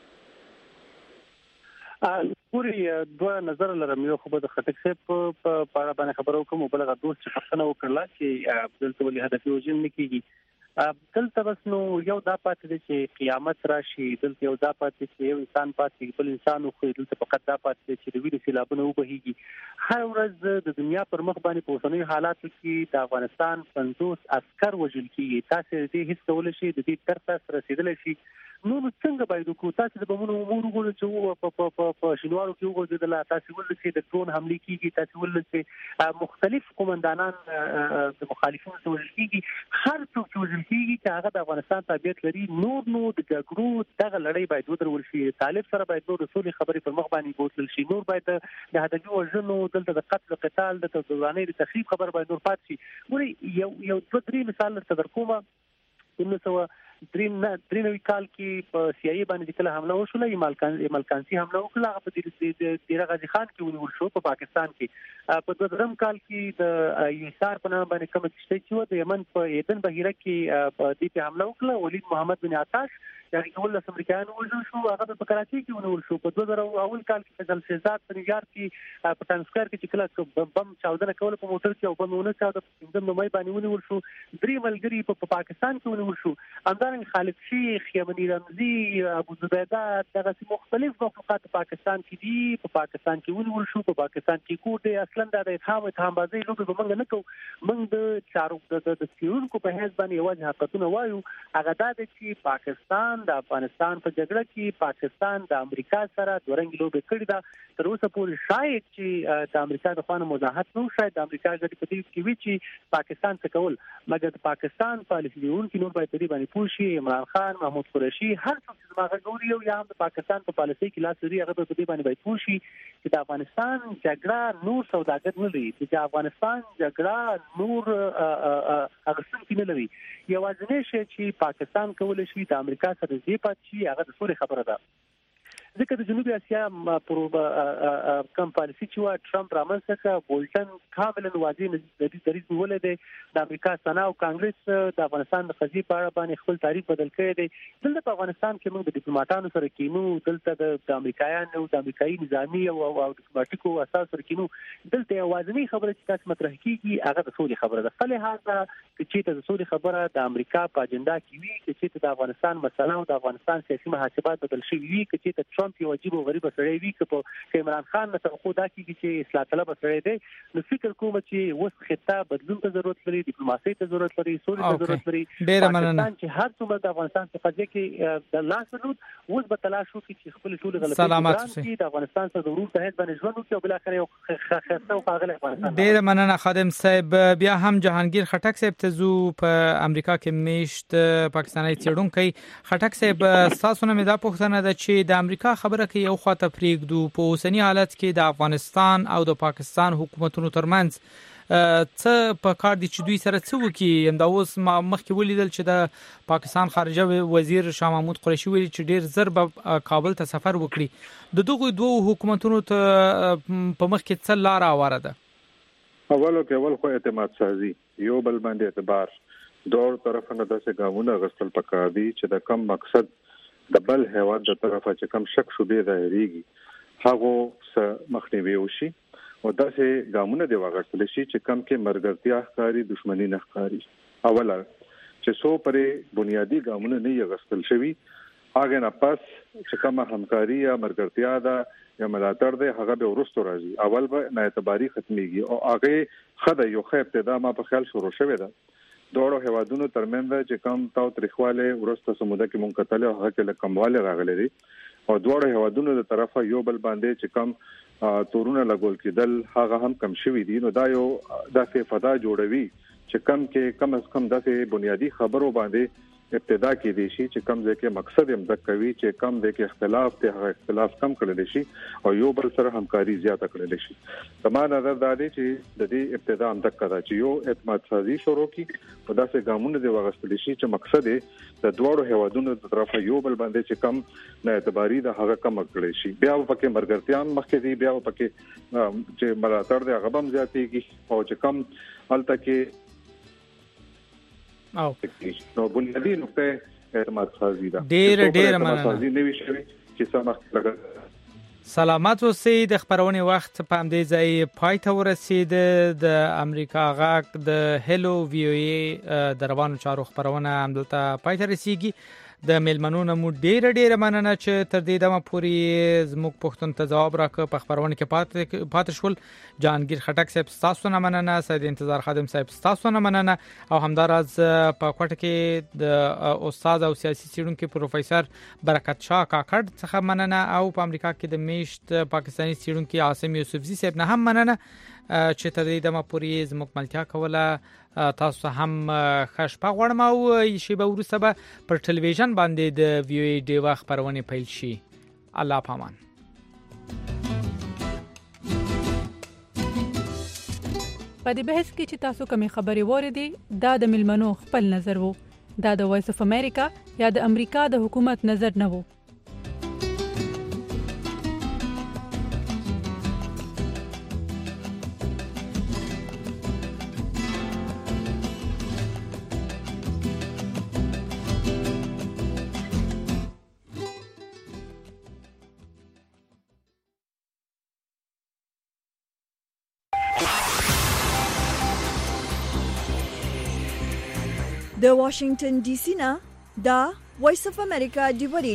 پوری دوه نظر لرم یو خو د خټک صاحب په اړه باندې خبرو کوم بل غو دوست چې پښتنه وکړه چې دلته ولې هدف وجن نکېږي دلته بس نو یو دا پاتې دي چې قیامت راشي دلته یو دا پاتې چې یو انسان پاتې بل انسان خو دلته فقط دا پاتې چې د ویلو سیلابونه وبهيږي هر ورځ د دنیا پر مخ باندې په اوسنۍ حالاتو کې د افغانستان 50 عسكر وژل کیږي تاسو دې هیڅ ډول شي د دې تر تاسو رسیدل شي نو څنګه باید وکړو؟ تاسو د بمونو امور وګورئ چې په شینوارو کې وګورئ، تاسو ولې چې د ډرون حمله کیږي، تاسو ولې چې مختلف قومندانان د مخالفینو سره وژل کیږي، هر څوک چې وژل کیږي چې هغه د افغانستان تابعیت لري. نور نو د جګړو دغه لړۍ باید ودرول شي. طالب سره باید نور رسول خبرې پر مخ باندې بوتل شي. نور باید د هدفي وژنو دلته د قتل قتال د دوراني د تخریب خبر باید نور پات شي. ګوري یو دوه درې مثال درته کوم. 1993 کال کې په CIA باندې کله حمله وشوله، ملکانسي حمله وکړه، هغه په دیره غازی خان کې ونیول شو په پاکستان کې. په 2000 کال کې د یوسار په نامه باندې کوم کشته چې د یمن په ایدن بحیره کې په دې په حمله وکړه. ولید محمد بن عطاش یعنی ټول امریکایان وژل شو، هغه په کراچي کې ونیول شو. په 2001 کال کې فیصل شهزاد په نیویارک کې په ټایم سکوير کې چې کله بم چاودنه کوله په موټر کې او بمونه چاوده په 15 مې باندې ونیول شو. درې ملګري په پاکستان کې ونیول شو. همدارنګه خالد شیخ، یمنی رمزی، ابو زبیده، دغه مختلف مخلوقات پاکستان کې دي، په پاکستان کې ونیول شو. په پاکستان کې کوټه اصلا د اتهام بازي لوبه به موږ نه کوو. موږ د چارو د سیرونکو په هیڅ باندې یوازې حقیقتونه وایو. هغه دا دی چې پاکستان د افغانستان په جګړه کې پاکستان د امریکا سره دورنګ لوبه کړې ده. تر اوسه پورې شاید چې د امریکا د خوا نه مزاحمت نو شاید د امریکا ګټې په دې کې وی چې پاکستان څه کول، مګر د پاکستان پالیسي دیونکو نور باید دې باندې پوه شي. عمران خان، محمود قریشي، هر څوک چې دماغ ګوري او یا هم د پاکستان په پالیسي کې لاس لري، هغه په دې باندې باید پوه شي چې د افغانستان جګړه نور سوداګر نه لري، چې افغانستان جګړه نور اغستون نه لري. یوازینی شی چې پاکستان کولای شي د امریکا سره دې پات شي هغه د سولې خبره ده. ځکه د جنوبي اسیا کم پالیسي چې وا ټرمپ رامنځته کړ، بولټن کاملا واضح د دې دریځ نیولې ده. د امریکا سنا او کانګرس د افغانستان د قضیې په اړه باندې خپل تعریف بدل کړی دی. دلته په افغانستان کې موږ د ډیپلوماټانو سره کینو، دلته د امریکایانو د امریکایي نظامی او ډیپلوماټیکو اساس سره کینو. دلته یوازینی خبره چې تاسو مطرح کیږي هغه د سولې خبره ده. فلهذا چې د سولې خبره د امریکا په اجنډا کې وي، چې د افغانستان مسله او د افغانستان سیاسي محاسبات بدل شي وي، چې ټرمپ یو عجیب او غریب سړی وي، که عمران خان نه توقع دا کیږي چې اصلاح طلب سړی دی، نو فکر کوم چې اوس خطه بدلون ته ضرورت لري، ډیپلوماسي ته ضرورت لري، سولې ته ضرورت لري. پاکستان چې هر څومره د افغانستان په قضیه کې د لاس درلود، اوس به تلاش وکړي چې خپل ټول غلطۍ د افغانستان سره ضرورت ته باندې ژوند وکړي او بل اخر یو خسته او خاغله افغانستان. ډیر مننه خادم صاحب. بیا هم جهانگیر خټک صاحب ته زو په امریکا کې میشت پاکستاني څېړونکی. خټک صاحب تاسو نه مې دا پوښتنه ده چې د امریکا خبره کې یو خواته پریږدو، په اوسنی حالت کې د افغانستان او د پاکستان حکومتونو ترمنځ څه په کار دي چې دوی سره څه وکړي؟ همدا اوس ما مخکې ولیدل چې د پاکستان خارجه وزیر شاه محمود قریشي ویلي چې ډیر زر به کابل ته سفر وکړي. د دغو دوه حکومتونو ته په مخ کې څه لار اوره ده؟ اول خو اعتماد سازي، یو بل باندې اعتبار، دوه طرفه نه داسې ګامونه غسل پکار دي چې د کم مقصد د بل هیواد د طرفه چې کم شک شوبې ظاهريږي هغه څه مخنیوي وشي او داسې ګامونه دی واغستل شي چې کم کې مرګرتیا ښکاری، دښمنی نه ښکاری. اوله چې سو پرې بنیادی ګامونه نه غسل شوی، هغه نه پس چې کومه همکاري یا مرګرتیا ده یا ملاتړ ده هغه به ورستو راځي. اول به نه اعتباري ختميږي او هغه خدای یو خې ابتدا ما په خیال شروع شوه ده. دوړو هوادونو ترمنځ چې کم تاو تاریخواله ورسته سموده کې مونږ کتل او هغه کې کمواله راغلي دي او دوړو هوادونو د طرفه یو بل باندې چې کم تورونه لګول کېدل هغه هم کم شوي دي. نو دا یو داسې فضا جوړوي چې کم کې کم از کم داسې بنیادی خبرو باندې ابتدا کې دي شي چې کم ځکه مقصد هم د کوي چې کم د کې اختلاف ته هغه اختلاف کم کړل شي او یو بل سره همکاري زیاته کړل شي. زموږ نظر دا دی چې د دې ابتدا هم د کړه چې یو اعتماد سازي شروع کی په داسې ګامونو دی واغستل شي چې مقصد د دوړو هوادونو د طرفه یو بل باندې چې کم نه اعتباري د هغه کم کړل شي. بیا پکې مرګرتيان مخکې دی، بیا پکې چې ملاتړ دی هغه هم زیاتېږي او چې کم الته کې او نو بنیادی نقطه اعتماد سازي ده. ډیر مننه. سازي نوي شوی چې سمخ لګا. سلامات اوسئ. د خبرونې وخت په همدې ځای پای ته ورسید. د امریکا غاک د هلو وی او ای د روانو چارو خبرونه همدلته پای ته رسیږي. د میلمنو نمو ډیره مننه چې تر دې دمه پورې زموږ پوښتنو ته جواب راکړ. په خبرونه کې پاتې شول جهانگیر خټک صاحب تاسو نه مننه، سید انتظار خادم صاحب تاسو نه مننه، او همدارز په کوټه کې د استاد او سیاسي څېړونکو پروفیسور برکت شاه کاکړ څخه مننه، او په امریکا کې د میشت پاکستاني څېړونکو عاصم یوسفزي صاحب نه هم مننه چې تر دې دمه پورې زموږ ملتیا کوله. تاسو هم خشپه غواړم او شی به وروسته به پر ټلویزیون باندې د وی او ای ډیوا خبرونه پیل شي. الله پامان. په دې بحث کې چې تاسو کومې خبرې وریدي دا د ملمنو خپل نظر وو، دا د وایس اف امریکا یا د امریکا د حکومت نظر نه وو. د واشنگټن ډي سي نه دا وایس اف امریکا دی